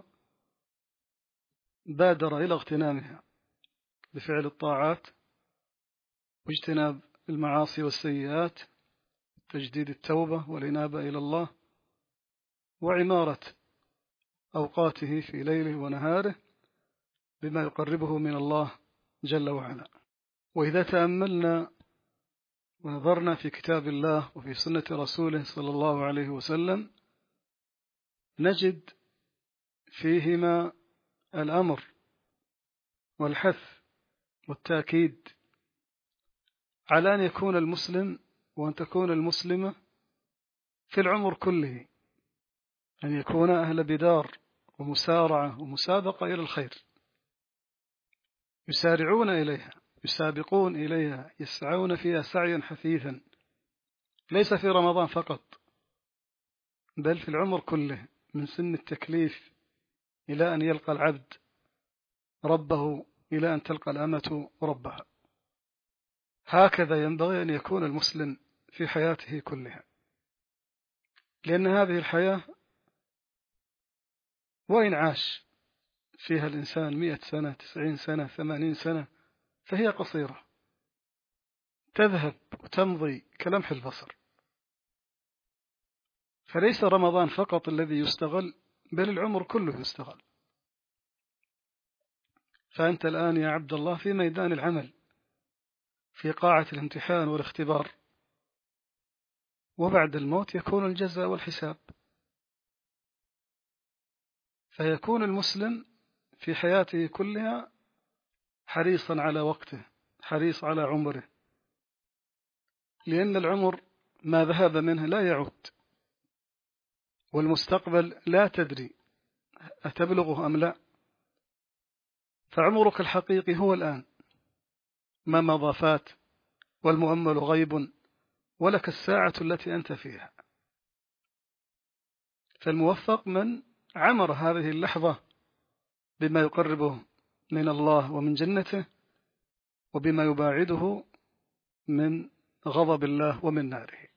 بادر إلى اغتنامها بفعل الطاعات واجتناب المعاصي والسيئات، تجديد التوبة والإنابة إلى الله، وعمارة أوقاته في ليله ونهاره بما يقربه من الله جل وعلا. وإذا تأملنا ونظرنا في كتاب الله وفي سنة رسوله صلى الله عليه وسلم نجد فيهما الأمر والحث والتأكيد على أن يكون المسلم وأن تكون المسلمة في العمر كله أن يكون أهل بدار ومسارعة ومسابقة إلى الخير، يسارعون إليها، يسابقون إليها، يسعون فيها سعيا حثيثا، ليس في رمضان فقط بل في العمر كله من سن التكليف إلى أن يلقى العبد ربه، إلى أن تلقى الأمة ربها. هكذا ينبغي أن يكون المسلم في حياته كلها، لأن هذه الحياة وإن عاش فيها الإنسان 100 سنة 90 سنة 80 سنة فهي قصيرة، تذهب وتمضي كلمح البصر. فليس رمضان فقط الذي يستغل بل العمر كله يستغل. فأنت الآن يا عبد الله في ميدان العمل، في قاعة الامتحان والاختبار، وبعد الموت يكون الجزاء والحساب. فيكون المسلم في حياته كلها حريصا على وقته، حريص على عمره، لأن العمر ما ذهب منه لا يعود، والمستقبل لا تدري أتبلغه أم لا. فعمرك الحقيقي هو الآن، ما مضى فات والمؤمل غيب ولك الساعة التي أنت فيها. فالموفق من عمر هذه اللحظة بما يقربه من الله ومن جنته، وبما يباعده من غضب الله ومن ناره.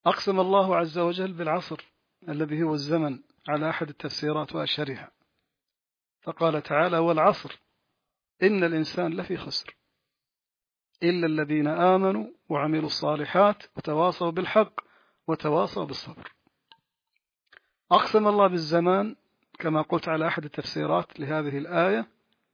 أقسم الله عز وجل بالعصر الذي هو الزمن على أحد التفسيرات وأشهرها، فقال تعالى: والعصر إن الإنسان لفي خسر إلا الذين آمنوا وعملوا الصالحات وتواصوا بالحق وتواصوا بالصبر. أقسم الله بالزمان كما قلت على أحد التفسيرات لهذه الآية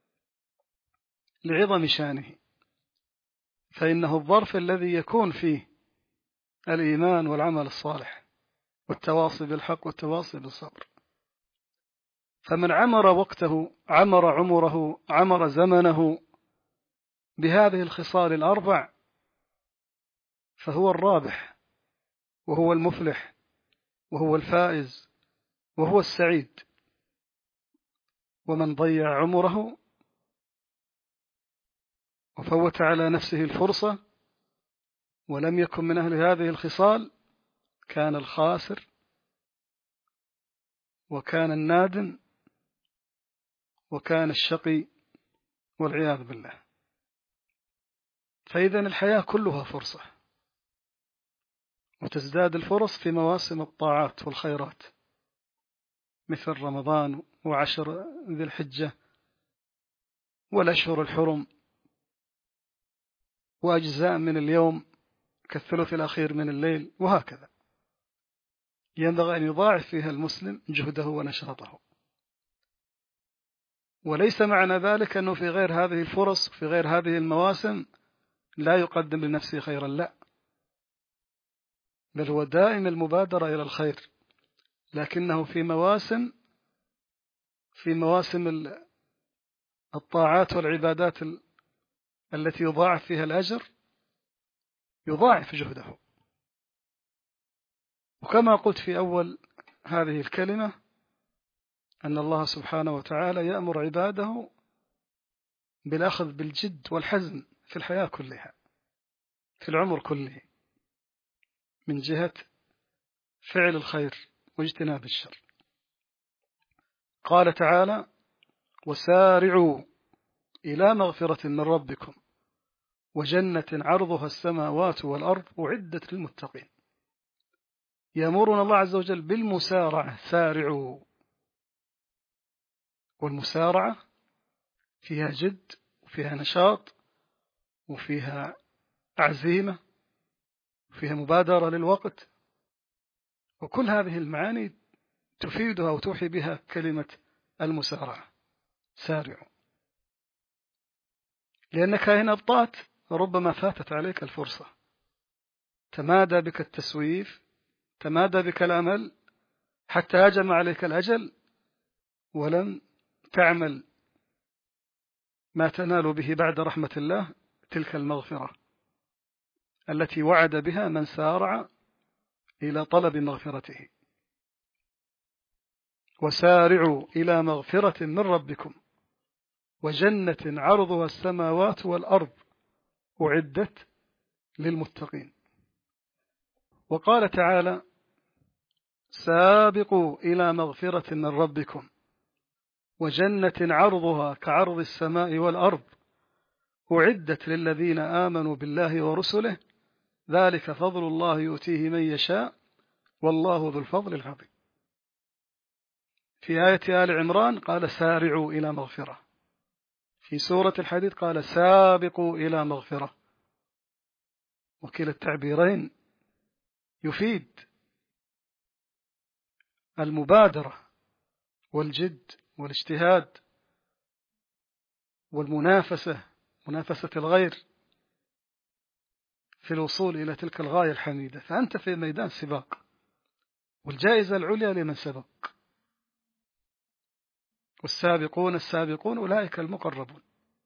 لعظم شانه، فإنه الظرف الذي يكون فيه الإيمان والعمل الصالح والتواصي بالحق والتواصي بالصبر. فمن عمر وقته، عمر عمره، عمر زمنه بهذه الخصال الأربع فهو الرابح وهو المفلح وهو الفائز وهو السعيد. ومن ضيع عمره وفوت على نفسه الفرصة ولم يكن من أهل هذه الخصال كان الخاسر وكان النادم وكان الشقي والعياذ بالله. فإذا الحياة كلها فرصة، وتزداد الفرص في مواسم الطاعات والخيرات مثل رمضان وعشر ذي الحجة والأشهر الحرم وأجزاء من اليوم كالثلث الأخير من الليل، وهكذا ينبغي أن يضاعف فيها المسلم جهده ونشاطه. وليس معنى ذلك أنه في غير هذه الفرص وفي غير هذه المواسم لا يقدم لنفسه خيرا، لا، بل هو دائم المبادرة إلى الخير، لكنه في مواسم الطاعات والعبادات التي يضاعف فيها الأجر يضاعف جهده. وكما قلت في أول هذه الكلمة أن الله سبحانه وتعالى يأمر عباده بالأخذ بالجد والحزم في الحياة كلها، في العمر كله، من جهة فعل الخير واجتناب الشر. قال تعالى: وسارعوا إلى مغفرة من ربكم وجنة عرضها السماوات والأرض أعدت للمتقين. يأمرنا الله عز وجل بالمسارعة، سارعوا، والمسارعة فيها جد وفيها نشاط وفيها عزيمة وفيها مبادرة للوقت، وكل هذه المعاني تفيدها وتوحي بها كلمة المسارعة، سارعوا، لأنك إن أبطأت ربما فاتت عليك الفرصة، تمادى بك التسويف، تمادى بك الأمل حتى هجم عليك الأجل ولم تعمل ما تنال به بعد رحمة الله، تلك المغفرة التي وعد بها من سارع إلى طلب مغفرته. وسارعوا إلى مغفرة من ربكم وجنة عرضها السماوات والأرض أعدت للمتقين. وقال تعالى: سابقوا إلى مغفرة من ربكم وجنة عرضها كعرض السماء والأرض أعدت للذين آمنوا بالله ورسله ذلك فضل الله يؤتيه من يشاء والله ذو الفضل العظيم. في آية آل عمران قال: سارعوا إلى مغفرة. في سورة الحديد قال: سابقوا إلى مغفرة. وكلا التعبيرين يفيد المبادرة والجد والاجتهاد والمنافسة، منافسة الغير في الوصول إلى تلك الغاية الحميدة. فأنت في ميدان سباق، والجائزة العليا لمن سبق. والسابقون السابقون أولئك المقربون.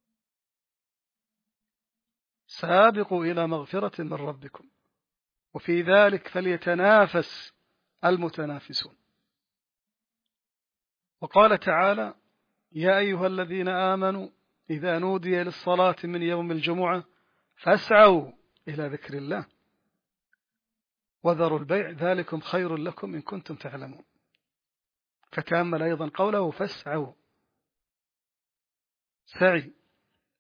سابقوا إلى مغفرة من ربكم وفي ذلك فليتنافس المتنافسون. وقال تعالى: يا أيها الذين آمنوا إذا نودي للصلاة من يوم الجمعة فاسعوا إلى ذكر الله وذروا البيع ذلكم خير لكم إن كنتم تعلمون. فتأمل أيضا قوله: فاسعوا، سعي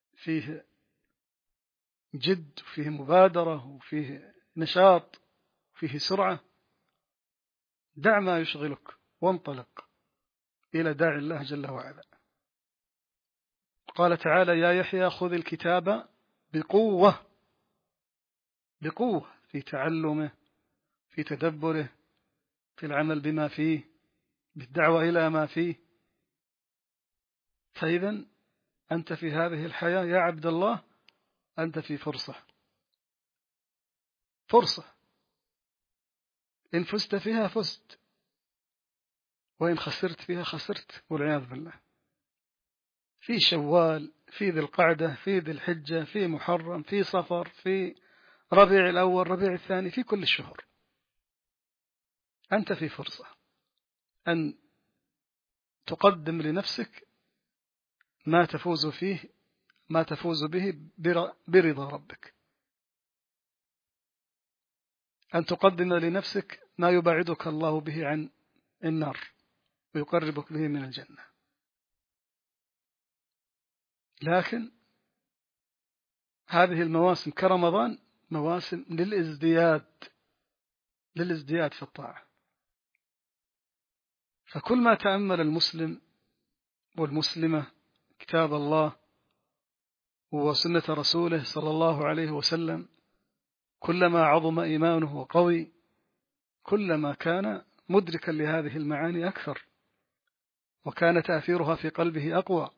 فيه جد وفيه مبادرة وفيه نشاط فيه سرعة، دع ما يشغلك وانطلق إلى داعي الله جل وعلا. قال تعالى: يا يحيى خذ الكتاب بقوة، بقوة في تعلمه، في تدبره، في العمل بما فيه، بالدعوة إلى ما فيه. فإذا أنت في هذه الحياة يا عبد الله أنت في فرصة، فرصة إن فزت فيها فزت، وإن خسرت فيها خسرت والعياذ بالله. في شوال، في ذي القعدة، في ذي الحجة، في محرم، في صفر، في ربيع الأول، ربيع الثاني، في كل الشهور أنت في فرصة أن تقدم لنفسك ما تفوز فيه، ما تفوز به برضا ربك، أن تقدم لنفسك ما يبعدك الله به عن النار ويقربك به من الجنة. لكن هذه المواسم كرمضان مواسم للازدياد في الطاعة. فكل ما تأمل المسلم والمسلمة كتاب الله وسنة رسوله صلى الله عليه وسلم، كلما عظم إيمانه وقوي، كلما كان مدركا لهذه المعاني أكثر، وكان تأثيرها في قلبه أقوى،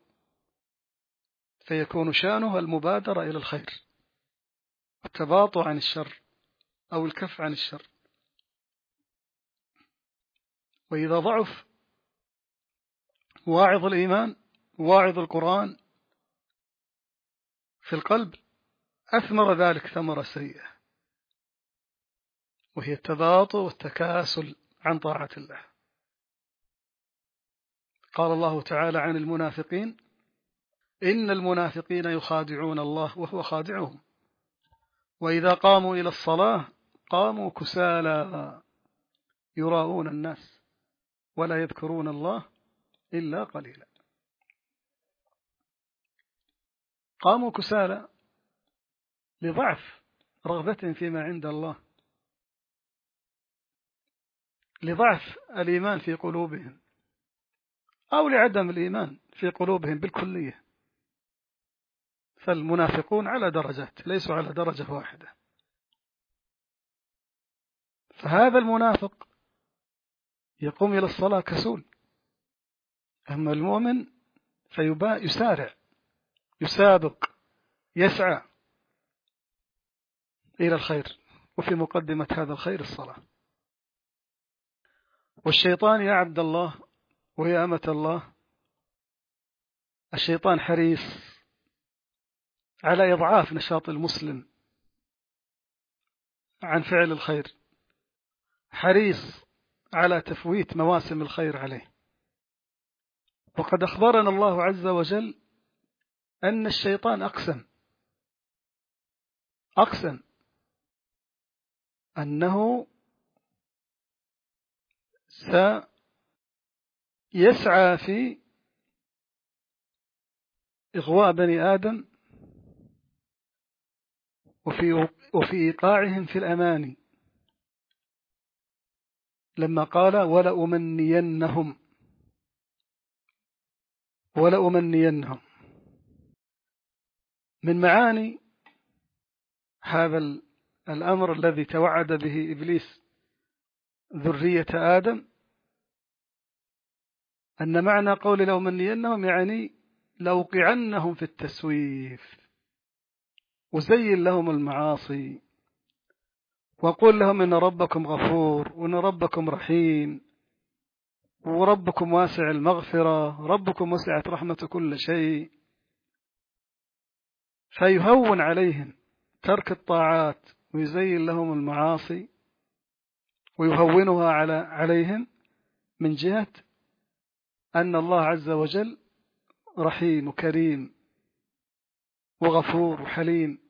فيكون شأنه المبادرة إلى الخير والتباطؤ عن الشر أو الكف عن الشر. وإذا ضعف واعظ الإيمان، واعظ القرآن في القلب، أثمر ذلك ثمرة سيئة، وهي التباطؤ والتكاسل عن طاعة الله. قال الله تعالى عن المنافقين: إن المنافقين يخادعون الله وهو خادعهم، وإذا قاموا إلى الصلاة قاموا كسالى يراءون الناس ولا يذكرون الله إلا قليلا. قاموا كسالى لضعف رغبتهم فيما عند الله، لضعف الإيمان في قلوبهم، أو لعدم الإيمان في قلوبهم بالكلية. فالمنافقون على درجات، ليسوا على درجة واحدة. فهذا المنافق يقوم إلى الصلاة كسول، أما المؤمن فيسارع، يسابق، يسعى إلى الخير، وفي مقدمة هذا الخير الصلاة. والشيطان يا عبد الله ويا أمة الله، الشيطان حريص على إضعاف نشاط المسلم عن فعل الخير، حريص على تفويت مواسم الخير عليه. وقد أخبرنا الله عز وجل أن الشيطان أقسم أنه سيسعى في إغواء بني آدم وفي إيقاعهم في الأماني، لما قال: ولأمنينهم. من معاني هذا الأمر الذي توعد به إبليس ذرية آدم، أن معنى قول لأمنينهم يعني لأوقعنهم في التسويف، وزين لهم المعاصي، وقل لهم إن ربكم غفور، وإن ربكم رحيم، وربكم واسع المغفرة، ربكم وسعت رحمة كل شيء. فيهون عليهم ترك الطاعات ويزين لهم المعاصي ويهونها عليهم، من جهة أن الله عز وجل رحيم وكريم وغفور وحليم.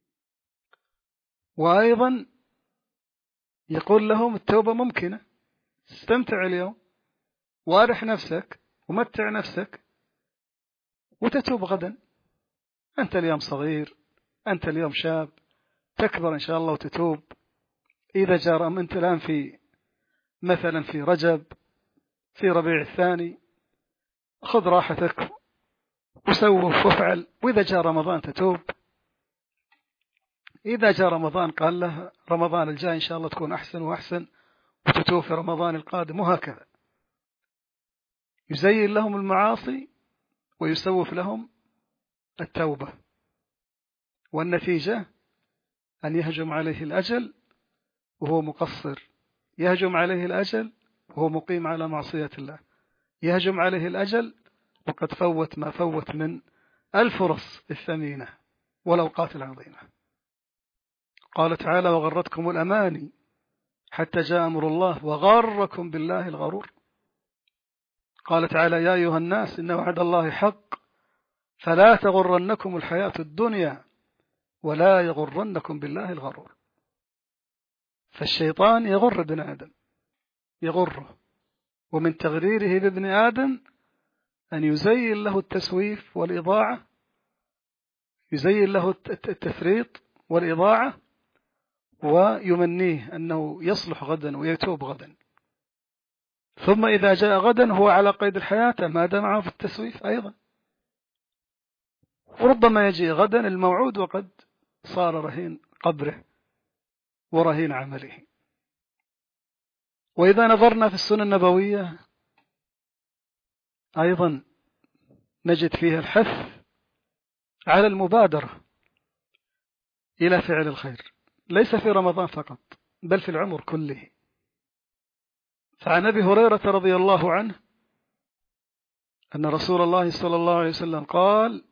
وأيضا يقول لهم التوبة ممكنة، استمتع اليوم وارح نفسك ومتع نفسك وتتوب غدا. أنت اليوم صغير، أنت اليوم شاب، تكبر إن شاء الله وتتوب. إذا جاء أنت الآن مثلا في رجب، في ربيع الثاني، خذ راحتك وسوف وافعل، وإذا جاء رمضان تتوب. إذا جاء رمضان قال له رمضان الجاي إن شاء الله تكون أحسن وأحسن، وتتوب في رمضان القادم، وهكذا. يزين لهم المعاصي ويسوف لهم التوبة، والنتيجة أن يهجم عليه الأجل وهو مقصر، يهجم عليه الأجل وهو مقيم على معصية الله، يهجم عليه الأجل وقد فوت ما فوت من الفرص الثمينة والأوقات العظيمة. قال تعالى: وغرتكم الأماني حتى جاء أمر الله وغركم بالله الغرور. قال تعالى: يا أيها الناس إن وعد الله حق فلا تغرنكم الحياة الدنيا ولا يغرنكم بالله الغرور. فالشيطان يغر ابن آدم، يغره، ومن تغريره بابن آدم أن يزين له التسويف والإضاعة، يزين له التفريط والإضاعة، ويمنيه أنه يصلح غدا ويتوب غدا. ثم إذا جاء غدا هو على قيد الحياة ما دام معه في التسويف أيضا، وربما يجي غدا الموعود وقد صار رهين قبره ورهين عمله. وإذا نظرنا في السنة النبوية أيضا نجد فيها الحث على المبادرة إلى فعل الخير، ليس في رمضان فقط بل في العمر كله. فعن أبي هريرة رضي الله عنه أن رسول الله صلى الله عليه وسلم قال: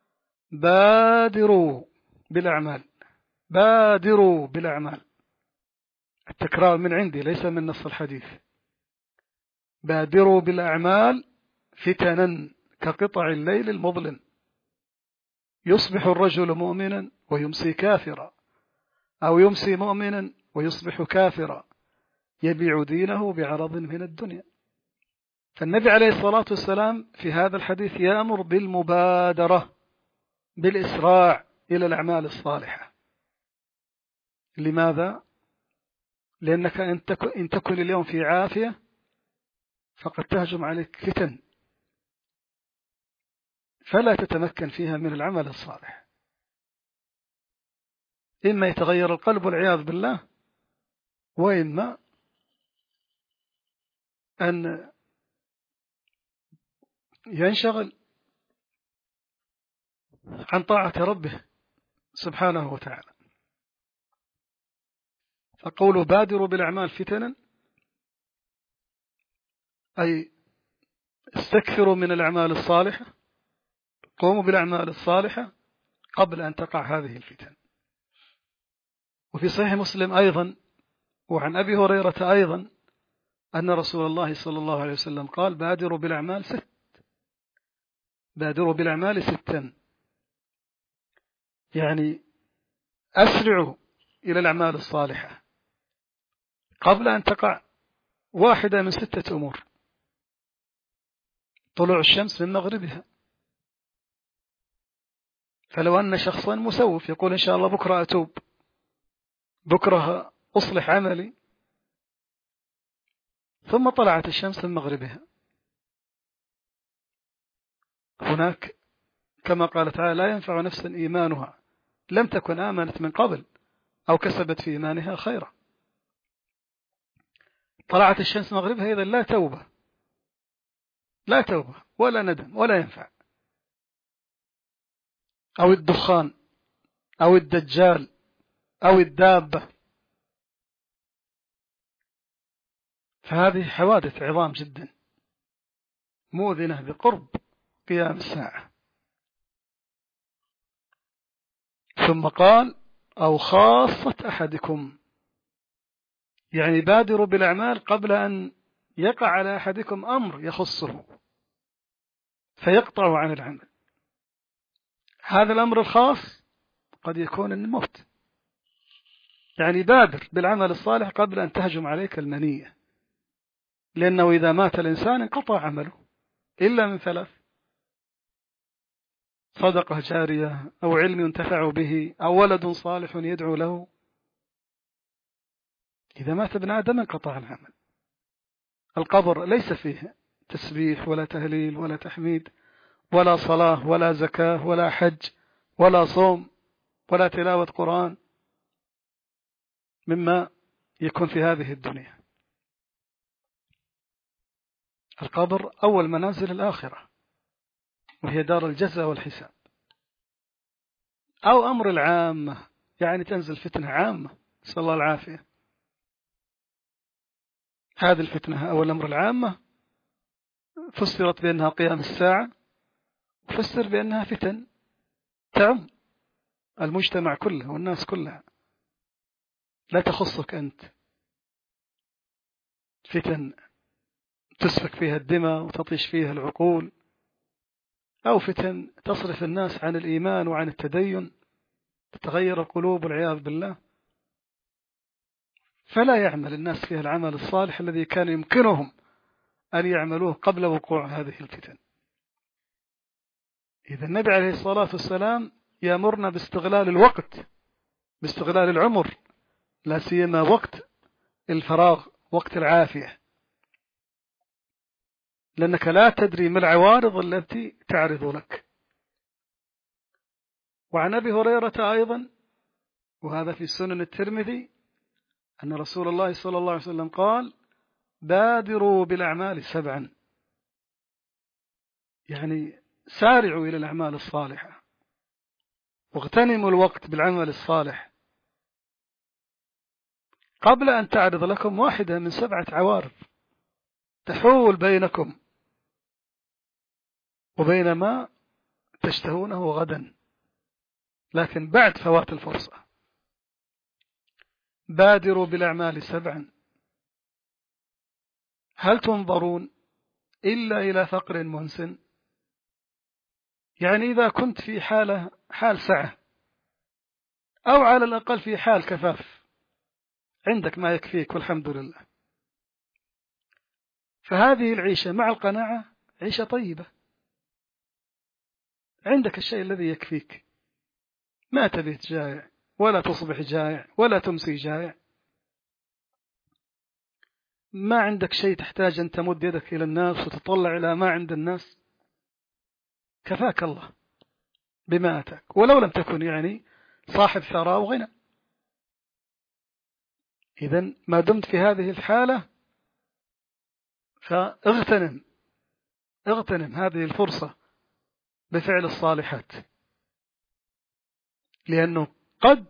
بادروا بالأعمال، بادروا بالأعمال. التكرار من عندي ليس من نص الحديث. بادروا بالأعمال فتنا كقطع الليل المظلم، يصبح الرجل مؤمنا ويمسي كافرا، أو يمسي مؤمنا ويصبح كافرا، يبيع دينه بعرض من الدنيا. فالنبي عليه الصلاة والسلام في هذا الحديث يأمر بالمبادرة، بالإسراع إلى الأعمال الصالحة. لماذا؟ لأنك إن تكن اليوم في عافية فقد تهجم عليك فتن فلا تتمكن فيها من العمل الصالح. إما يتغير القلب والعياذ بالله، وإما أن ينشغل عن طاعة ربه سبحانه وتعالى. فقوله بادروا بالأعمال فتنا أي استكثروا من الأعمال الصالحة، قوموا بالأعمال الصالحة قبل أن تقع هذه الفتن. وفي صحيح مسلم أيضا وعن أبي هريرة أيضا أن رسول الله صلى الله عليه وسلم قال: بادروا بالأعمال ست، بادروا بالأعمال ستا، يعني أسرعوا إلى الأعمال الصالحة قبل أن تقع واحدة من 6 أمور: طلوع الشمس من مغربها. فلو أن شخصا مسوف يقول إن شاء الله بكرة أتوب، بكرة أصلح عملي، ثم طلعت الشمس من مغربها، هناك كما قال تعالى: لا ينفع نفسا إيمانها لم تكن آمنت من قبل أو كسبت في إيمانها خيرا. طلعت الشمس مغربها، إذن لا توبة، لا توبة ولا ندم ولا ينفع. أو الدخان أو الدجال أو الدابة، فهذه حوادث عظام جدا مؤذنة بقرب قيام الساعة. ثم قال: أو خاصة أحدكم، يعني بادروا بالأعمال قبل أن يقع على أحدكم أمر يخصه فيقطع عن العمل. هذا الأمر الخاص قد يكون الموت، يعني بادر بالعمل الصالح قبل أن تهجم عليك المنية، لأنه إذا مات الإنسان انقطع عمله إلا من 3: صدقة جارية أو علم ينتفع به أو ولد صالح يدعو له. إذا مات ابن آدم انقطع العمل. القبر ليس فيه تسبيح ولا تهليل ولا تحميد ولا صلاة ولا زكاة ولا حج ولا صوم ولا تلاوة قرآن مما يكون في هذه الدنيا. القبر أول منازل الآخرة، وهي دار الجزاء والحساب. أو أمر العامة، يعني تنزل فتنة عامة، نسأل الله العافية. هذه الفتنة أو الأمر العامة فسرت بأنها قيام الساعة، وفسر بأنها فتن تعم المجتمع كله والناس كلها، لا تخصك أنت. فتن تسفك فيها الدماء وتطيش فيها العقول، أو فتن تصرف الناس عن الإيمان وعن التدين، تتغير القلوب والعياذ بالله، فلا يعمل الناس فيها العمل الصالح الذي كان يمكنهم أن يعملوه قبل وقوع هذه الفتن. إذا النبي عليه الصلاة والسلام يأمرنا باستغلال الوقت، باستغلال العمر، لا سيما وقت الفراغ، وقت العافية، لأنك لا تدري ما العوارض التي تعرض لك. وعن أبي هريرة أيضا، وهذا في سنن الترمذي، أن رسول الله صلى الله عليه وسلم قال: بادروا بالأعمال 7، يعني سارعوا إلى الأعمال الصالحة، واغتنموا الوقت بالعمل الصالح قبل أن تعرض لكم واحدة من 7 عوارض تحول بينكم وبين ما تشتهونه غدا، لكن بعد فوات الفرصة. بادروا بالأعمال 7، هل تنظرون إلا إلى فقر منسن؟ يعني إذا كنت في حال سعة، أو على الأقل في حال كفاف، عندك ما يكفيك والحمد لله، فهذه العيشة مع القناعة عيشة طيبة، عندك الشيء الذي يكفيك، ما تبيت جائع ولا تصبح جائع ولا تمسي جائع، ما عندك شيء تحتاج أن تمد يدك إلى الناس وتطلع إلى ما عند الناس، كفاك الله بما أتاك، ولو لم تكن يعني صاحب ثراء وغنى. إذن ما دمت في هذه الحالة فاغتنم هذه الفرصة بفعل الصالحات، لأنه قد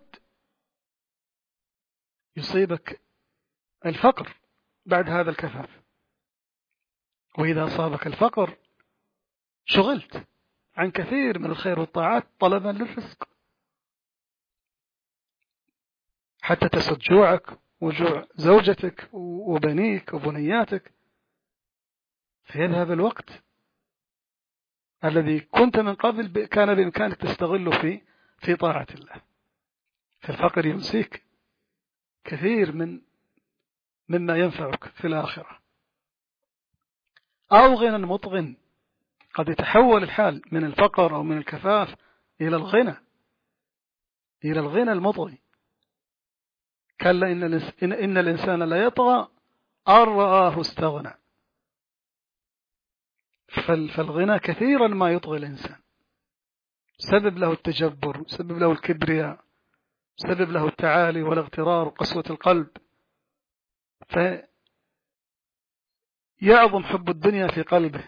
يصيبك الفقر بعد هذا الكفاف، وإذا أصابك الفقر شغلت عن كثير من الخير والطاعات طلبا للرزق، حتى تسد جوعك وجوع زوجتك وبنيك وبنياتك، فيذهب الوقت الذي كنت من قبل كان بإمكانك تستغله في طاعة الله. فالفقر ينسيك كثير مما ينفعك في الآخرة. أو غنى مطغن، قد يتحول الحال من الفقر أو من الكفاف إلى الغنى المطغي. كلا إن الإنسان لا يطغى أن رآه استغنى. فالغنى كثيرا ما يطغي الإنسان، سبب له التجبر، سبب له الكبرياء، سبب له التعالي والاغترار وقسوة القلب، فيعظم حب الدنيا في قلبه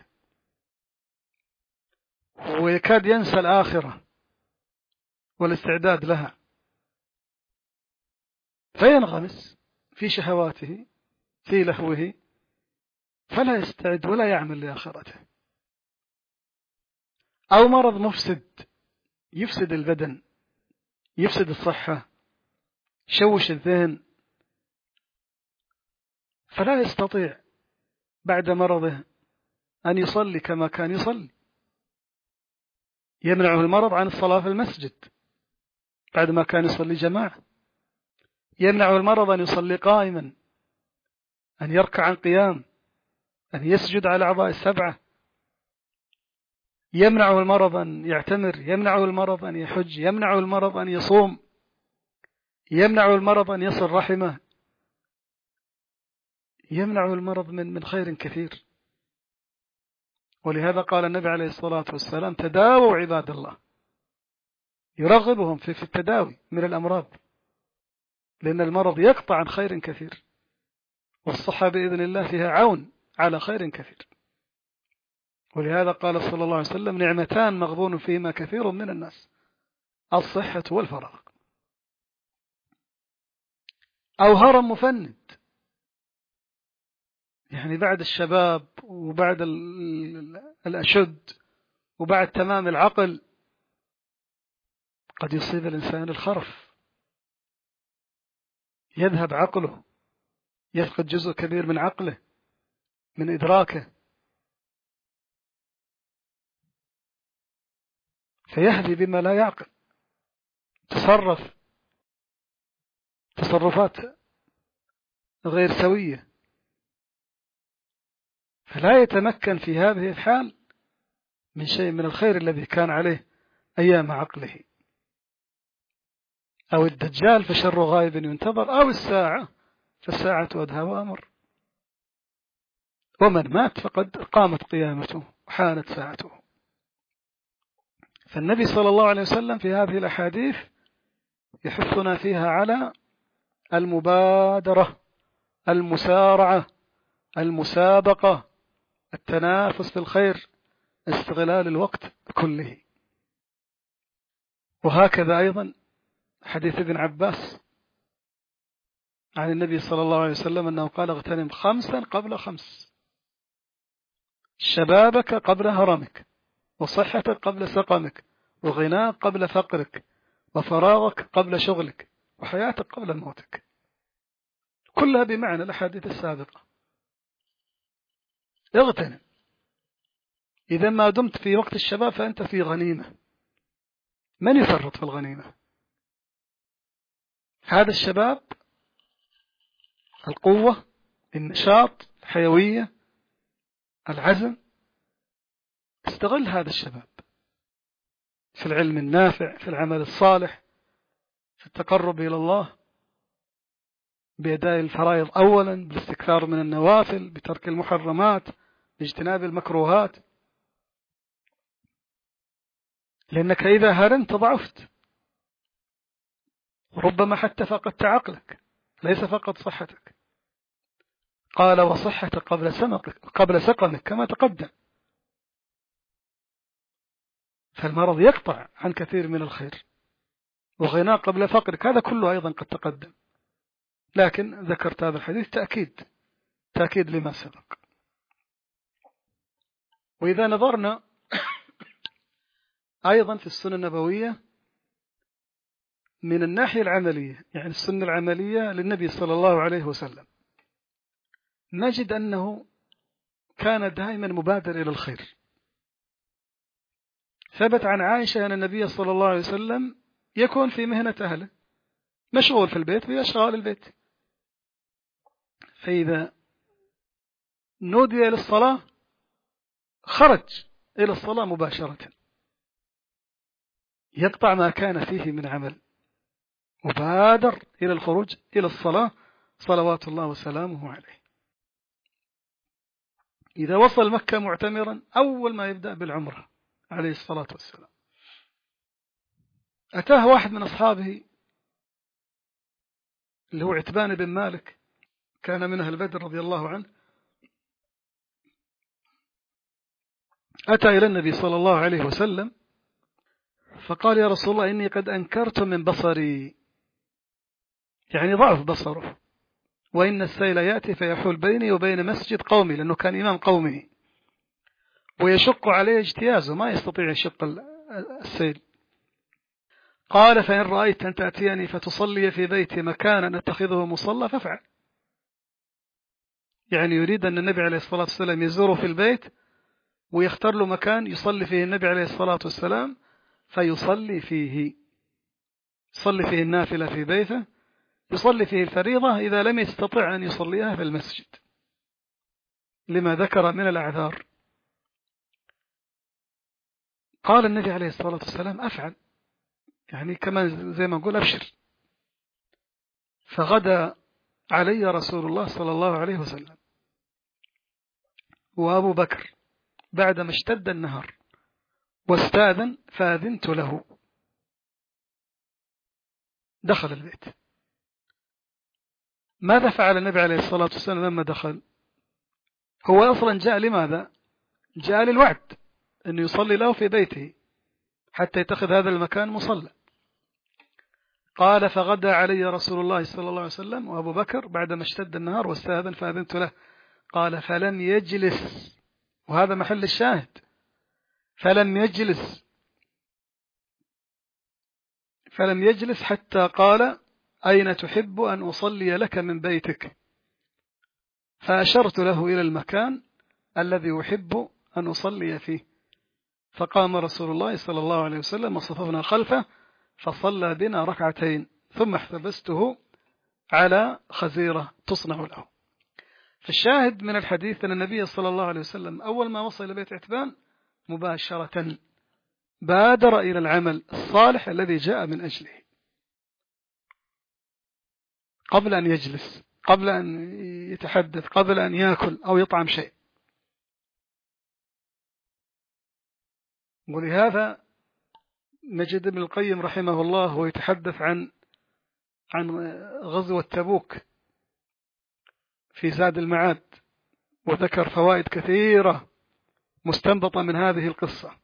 ويكاد ينسى الآخرة والاستعداد لها، فينغمس في شهواته في لهوه، فلا يستعد ولا يعمل لآخرته. أو مرض مفسد يفسد البدن، يفسد الصحة، يشوش الذهن، فلا يستطيع بعد مرضه أن يصلي كما كان يصلي، يمنعه المرض عن الصلاة في المسجد بعد ما كان يصلي جماعة، يمنعه المرض أن يصلي قائما، أن يركع عن قيام، أن يسجد على أعضاء 7، يمنعه المرض أن يعتمر، يمنعه المرض أن يحج، يمنعه المرض أن يصوم، يمنعه المرض أن يصل رحمه، يمنع المرض من خير كثير. ولهذا قال النبي عليه الصلاة والسلام: تداووا عباد الله، يرغبهم في التداوي من الأمراض، لأن المرض يقطع عن خير كثير، والصحة بإذن الله فيها عون على خير كثير. ولهذا قال صلى الله عليه وسلم: نعمتان مغبون فيهما كثير من الناس، الصحة والفراغ. أو هرم مفند، يعني بعد الشباب وبعد الأشد وبعد تمام العقل قد يصيب الإنسان الخرف، يذهب عقله، يفقد جزء كبير من عقله، من إدراكه، فيهدي بما لا يعقل، تصرف تصرفات غير سوية، فلا يتمكن في هذه الحال من شيء من الخير الذي كان عليه أيام عقله. أو الدجال فشر غائب ينتظر، أو الساعة فالساعة أدهى وأمر، ومن مات فقد قامت قيامته وحانت ساعته. فالنبي صلى الله عليه وسلم في هذه الأحاديث يحثنا فيها على المبادرة، المسارعة، المسابقة، التنافس في الخير، استغلال الوقت كله. وهكذا أيضا حديث ابن عباس عن النبي صلى الله عليه وسلم أنه قال: اغتنم 5 قبل 5، شبابك قبل هرمك، وصحتك قبل سقمك، وغناك قبل فقرك، وفراغك قبل شغلك، وحياتك قبل موتك. كلها بمعنى الأحاديث السابقة. اغتنم، إذا ما دمت في وقت الشباب فأنت في غنيمة. من يفرط في الغنيمة؟ هذا الشباب، القوة، النشاط، الحيوية، العزم. استغل هذا الشباب في العلم النافع، في العمل الصالح، في التقرب إلى الله بأداء الفرائض أولا، بالاستكثار من النوافل، بترك المحرمات، باجتناب المكروهات. لأنك إذا هرمت ضعفت، ربما حتى فقدت عقلك، ليس فقط صحتك. قال: وصحتك قبل سقمك، كما تقدم. فالمرض يقطع عن كثير من الخير. وغناء قبل فقرك، هذا كله أيضا قد تقدم، لكن ذكرت هذا الحديث تأكيد لما سبق. وإذا نظرنا أيضا في السنة النبوية من الناحية العملية، يعني السنة العملية للنبي صلى الله عليه وسلم، نجد أنه كان دائما مبادر إلى الخير. ثبت عن عائشة أن النبي صلى الله عليه وسلم يكون في مهنة أهله، مشغول في البيت بأشغال البيت، فإذا نودي للصلاة خرج إلى الصلاة مباشرة، يقطع ما كان فيه من عمل، مبادر إلى الخروج إلى الصلاة صلوات الله وسلامه عليه. إذا وصل مكة معتمرا أول ما يبدأ بالعمرة عليه الصلاة والسلام. أتاه واحد من أصحابه اللي هو عتبان بن مالك، كان من أهل بدر رضي الله عنه، أتى إلى النبي صلى الله عليه وسلم فقال: يا رسول الله، إني قد أنكرت من بصري، يعني ضعف بصره، وإن السيل يأتي فيحول بيني وبين مسجد قومي، لأنه كان إمام قومه، ويشق عليه اجتيازه، ما يستطيع يشق السيل. قال: فإن رأيت أن تأتيني فتصلي في بيتي مكانا أتخذه مصلى فافعل. يعني يريد أن النبي عليه الصلاة والسلام يزوره في البيت ويختار له مكان يصلي فيه النبي عليه الصلاة والسلام، فيصلي فيه، يصلي فيه النافلة في بيته، يصلي فيه الفريضة إذا لم يستطع أن يصليها في المسجد لما ذكر من الأعذار. قال النبي عليه الصلاة والسلام: أفعل، يعني كمان زي ما نقول أبشر. فغدا علي رسول الله صلى الله عليه وسلم وأبو بكر بعدما اشتد النهار واستأذن فأذنت له. دخل البيت. ماذا فعل النبي عليه الصلاة والسلام لما دخل؟ هو أصلا جاء لماذا؟ جاء للوعد أنه يصلي له في بيته حتى يتخذ هذا المكان مصلى. قال فغدا علي رسول الله صلى الله عليه وسلم وأبو بكر بعدما اشتد النهار واستأذن فأذنت له. قال فلم يجلس، وهذا محل الشاهد، فلم يجلس حتى قال أين تحب أن أصلي لك من بيتك؟ فأشرت له إلى المكان الذي أحب أن أصلي فيه. فقام رسول الله صلى الله عليه وسلم وصففنا خلفه فصلى بنا ركعتين ثم احتبسته على خزيرة تصنع له. فالشاهد من الحديث أن النبي صلى الله عليه وسلم أول ما وصل إلى بيت عتبان مباشرة بادر إلى العمل الصالح الذي جاء من أجله قبل أن يجلس، قبل أن يتحدث، قبل أن يأكل أو يطعم شيء. ولهذا نجد ابن القيم رحمه الله ويتحدث عن غزوة تبوك في زاد المعاد، وذكر فوائد كثيرة مستنبطة من هذه القصة.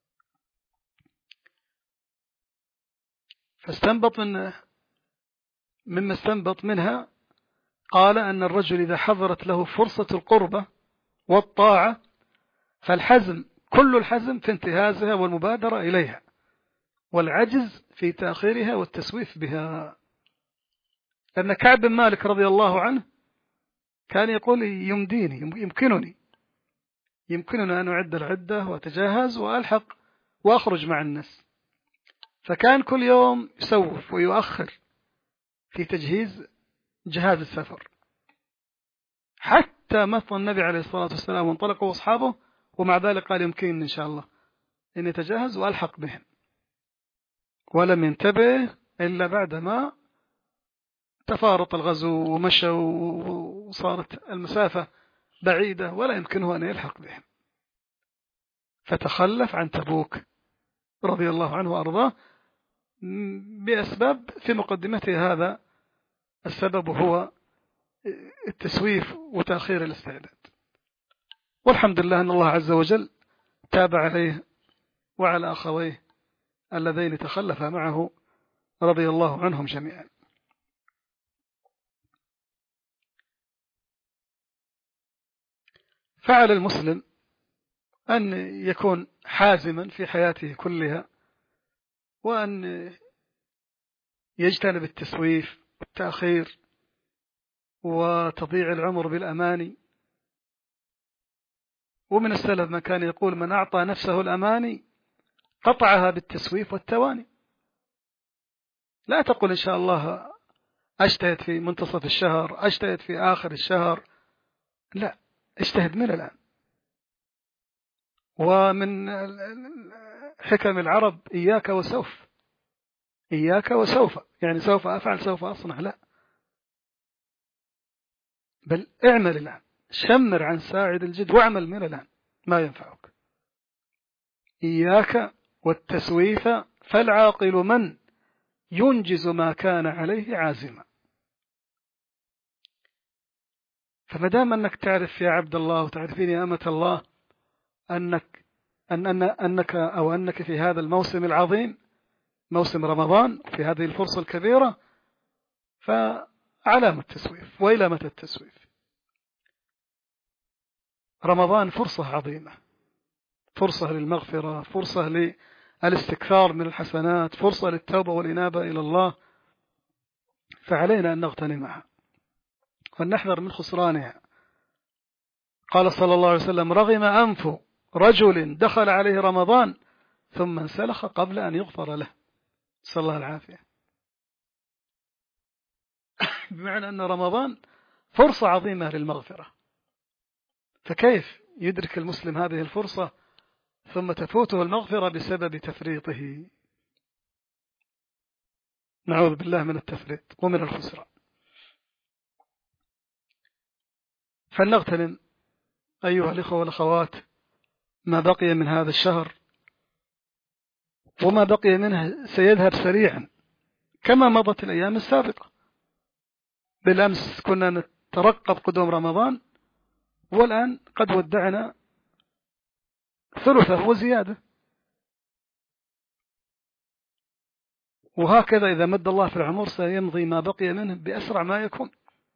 فاستنبط مما استنبط منها قال أن الرجل إذا حضرت له فرصة القربة والطاعة فالحزم، كل الحزم في انتهازها والمبادرة إليها، والعجز في تأخيرها والتسويف بها. لأن كعب بن مالك رضي الله عنه كان يقول يمكنني أن أعد العدة وأتجهز وألحق وأخرج مع الناس. فكان كل يوم يسوف ويؤخر في تجهيز جهاز السفر، حتى مضى النبي عليه الصلاة والسلام وانطلقوا أصحابه، ومع ذلك قال يمكنني إن شاء الله أن يتجهز وألحق بهم، ولم ينتبه إلا بعدما تفارط الغزو ومشوا وصارت المسافة بعيدة ولا يمكنه أن يلحق بهم، فتخلف عن تبوك رضي الله عنه وأرضاه بأسباب في مقدمته. هذا السبب هو التسويف وتأخير الاستعداد. والحمد لله أن الله عز وجل تاب عليه وعلى أخويه اللذين تخلفا معه رضي الله عنهم جميعا. فعلى المسلم أن يكون حازما في حياته كلها، وأن يجتنب التسويف والتأخير وتضييع العمر بالأماني. ومن السلف من كان يقول من أعطى نفسه الأماني قطعها بالتسويف والتواني. لا تقول إن شاء الله أجتهد في منتصف الشهر، أجتهد في آخر الشهر، لا، اجتهد من الآن. ومن حكم العرب إياك وسوف، إياك وسوف، يعني سوف أفعل سوف أصنع، لا، بل اعمل الآن، شمر عن ساعد الجد واعمل من الآن ما ينفعك. إياك والتسويف فالعاقل من ينجز ما كان عليه عازما. فمدام أنك تعرف يا عبد الله وتعرفين يا أمة الله أنك في هذا الموسم العظيم، موسم رمضان، في هذه الفرصة الكبيرة، فعلامة التسويف. وإلى متى التسويف؟ رمضان فرصة عظيمة، فرصة للمغفرة، فرصة للاستكثار من الحسنات، فرصة للتوبة والإنابة إلى الله، فعلينا أن نغتنمها ونحذر من خسرانها. قال صلى الله عليه وسلم رغم أنف رجل دخل عليه رمضان ثم انسلخ قبل أن يغفر له، صلى الله العافية. بمعنى أن رمضان فرصة عظيمة للمغفرة، فكيف يدرك المسلم هذه الفرصة ثم تفوته المغفرة بسبب تفريطه؟ نعوذ بالله من التفريط ومن الخسران. فلنغتنم أيها الإخوة والأخوات ما بقي من هذا الشهر، وما بقي منه سيذهب سريعا كما مضت الأيام السابقة. بالأمس كنا نترقب قدوم رمضان، والآن قد ودعنا ثلثه وزيادة. وهكذا إذا مد الله في العمر سيمضي ما بقي منه بأسرع ما يكون.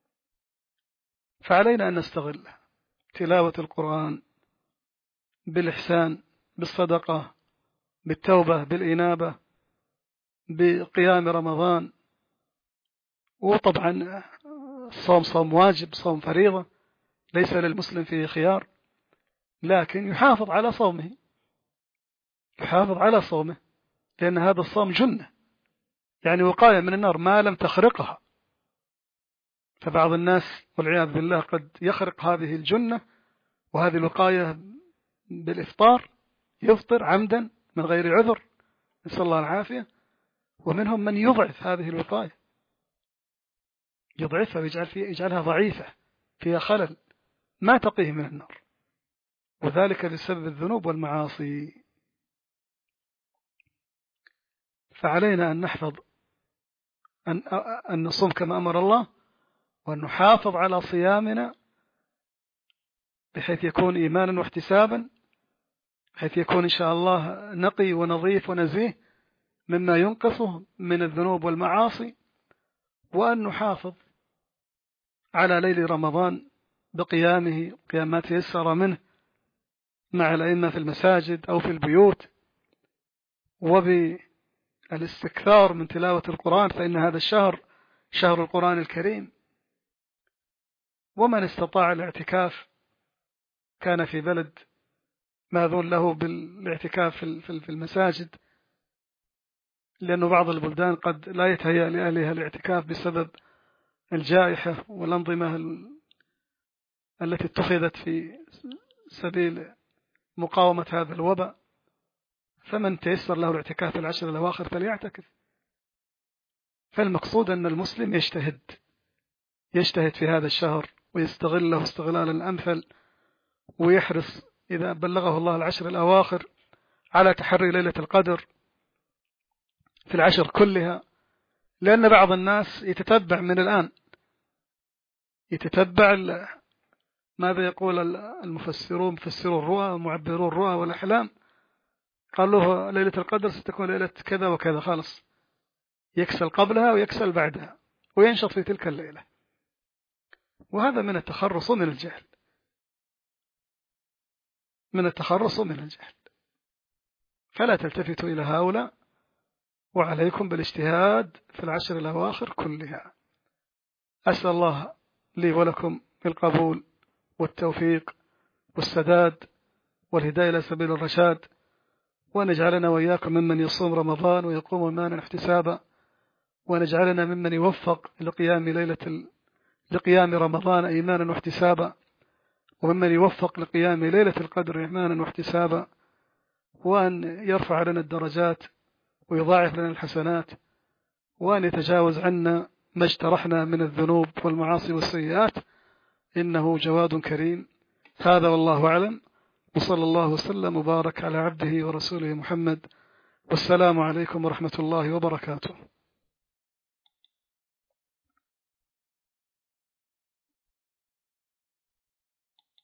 فعلينا أن نستغله، تلاوة القرآن، بالإحسان، بالصدقة، بالتوبة، بالإنابة، بقيام رمضان. وطبعا الصوم صوم واجب، صوم فريضة، ليس للمسلم فيه خيار، لكن يحافظ على صومه، يحافظ على صومه، لأن هذا الصوم جنة، يعني وقاية من النار ما لم تخرقها. فبعض الناس والعياذ بالله قد يخرق هذه الجنة وهذه الوقاية بالإفطار، يفطر عمدا من غير عذر، نسأل الله العافية. ومنهم من يضعف هذه الوقاية، يضعفها ويجعلها ضعيفة، فيها خلل ما تقيه من النار، وذلك بسبب الذنوب والمعاصي. فعلينا أن نحفظ أن نصوم كما أمر الله، وأن نحافظ على صيامنا بحيث يكون إيمانا واحتسابا، بحيث يكون إن شاء الله نقي ونظيف ونزيه مما ينقصه من الذنوب والمعاصي. وأن نحافظ على ليل رمضان بقيامه، قيام ما تيسر منه مع الأئمة في المساجد أو في البيوت، وبالاستكثار من تلاوة القرآن، فإن هذا الشهر شهر القرآن الكريم. ومن استطاع الاعتكاف كان في بلد ماذون له بالاعتكاف في المساجد، لأن بعض البلدان قد لا يتهيأ لأهلها الاعتكاف بسبب الجائحة والأنظمة التي اتخذت في سبيل مقاومة هذا الوباء. فمن تيسر له الاعتكاف العشر الأواخر فليعتكف. فالمقصود أن المسلم يجتهد في هذا الشهر ويستغله استغلالا أمثل، ويحرص إذا بلغه الله العشر الأواخر على تحري ليلة القدر في العشر كلها. لأن بعض الناس يتتبع من الآن، يتتبع ماذا يقول المفسرون، مفسروا الرؤى ومعبروا الرؤى والأحلام، قالوا له ليلة القدر ستكون ليلة كذا وكذا، خالص يكسل قبلها ويكسل بعدها وينشط في تلك الليلة. وهذا من التخرص ومن الجهل، من التخرص ومن الجهل. فلا تلتفتوا إلى هؤلاء، وعليكم بالاجتهاد في العشر الأواخر كلها. أسأل الله لي ولكم القبول والتوفيق والسداد والهداية إلى سبيل الرشاد، وأن يجعلنا وإياكم ممن يصوم رمضان ويقوم إيمانا احتسابا، وأن يجعلنا ممن يوفق لقيام رمضان إيمانا واحتسابا، وممن يوفق لقيام ليلة القدر إيمانا واحتسابا، وأن يرفع لنا الدرجات ويضاعف لنا الحسنات، وأن يتجاوز عنا ما اجترحنا من الذنوب والمعاصي والسيئات، إنه جواد كريم. هذا والله أعلم، وصلى الله وسلم وبارك على عبده ورسوله محمد، والسلام عليكم ورحمة الله وبركاته.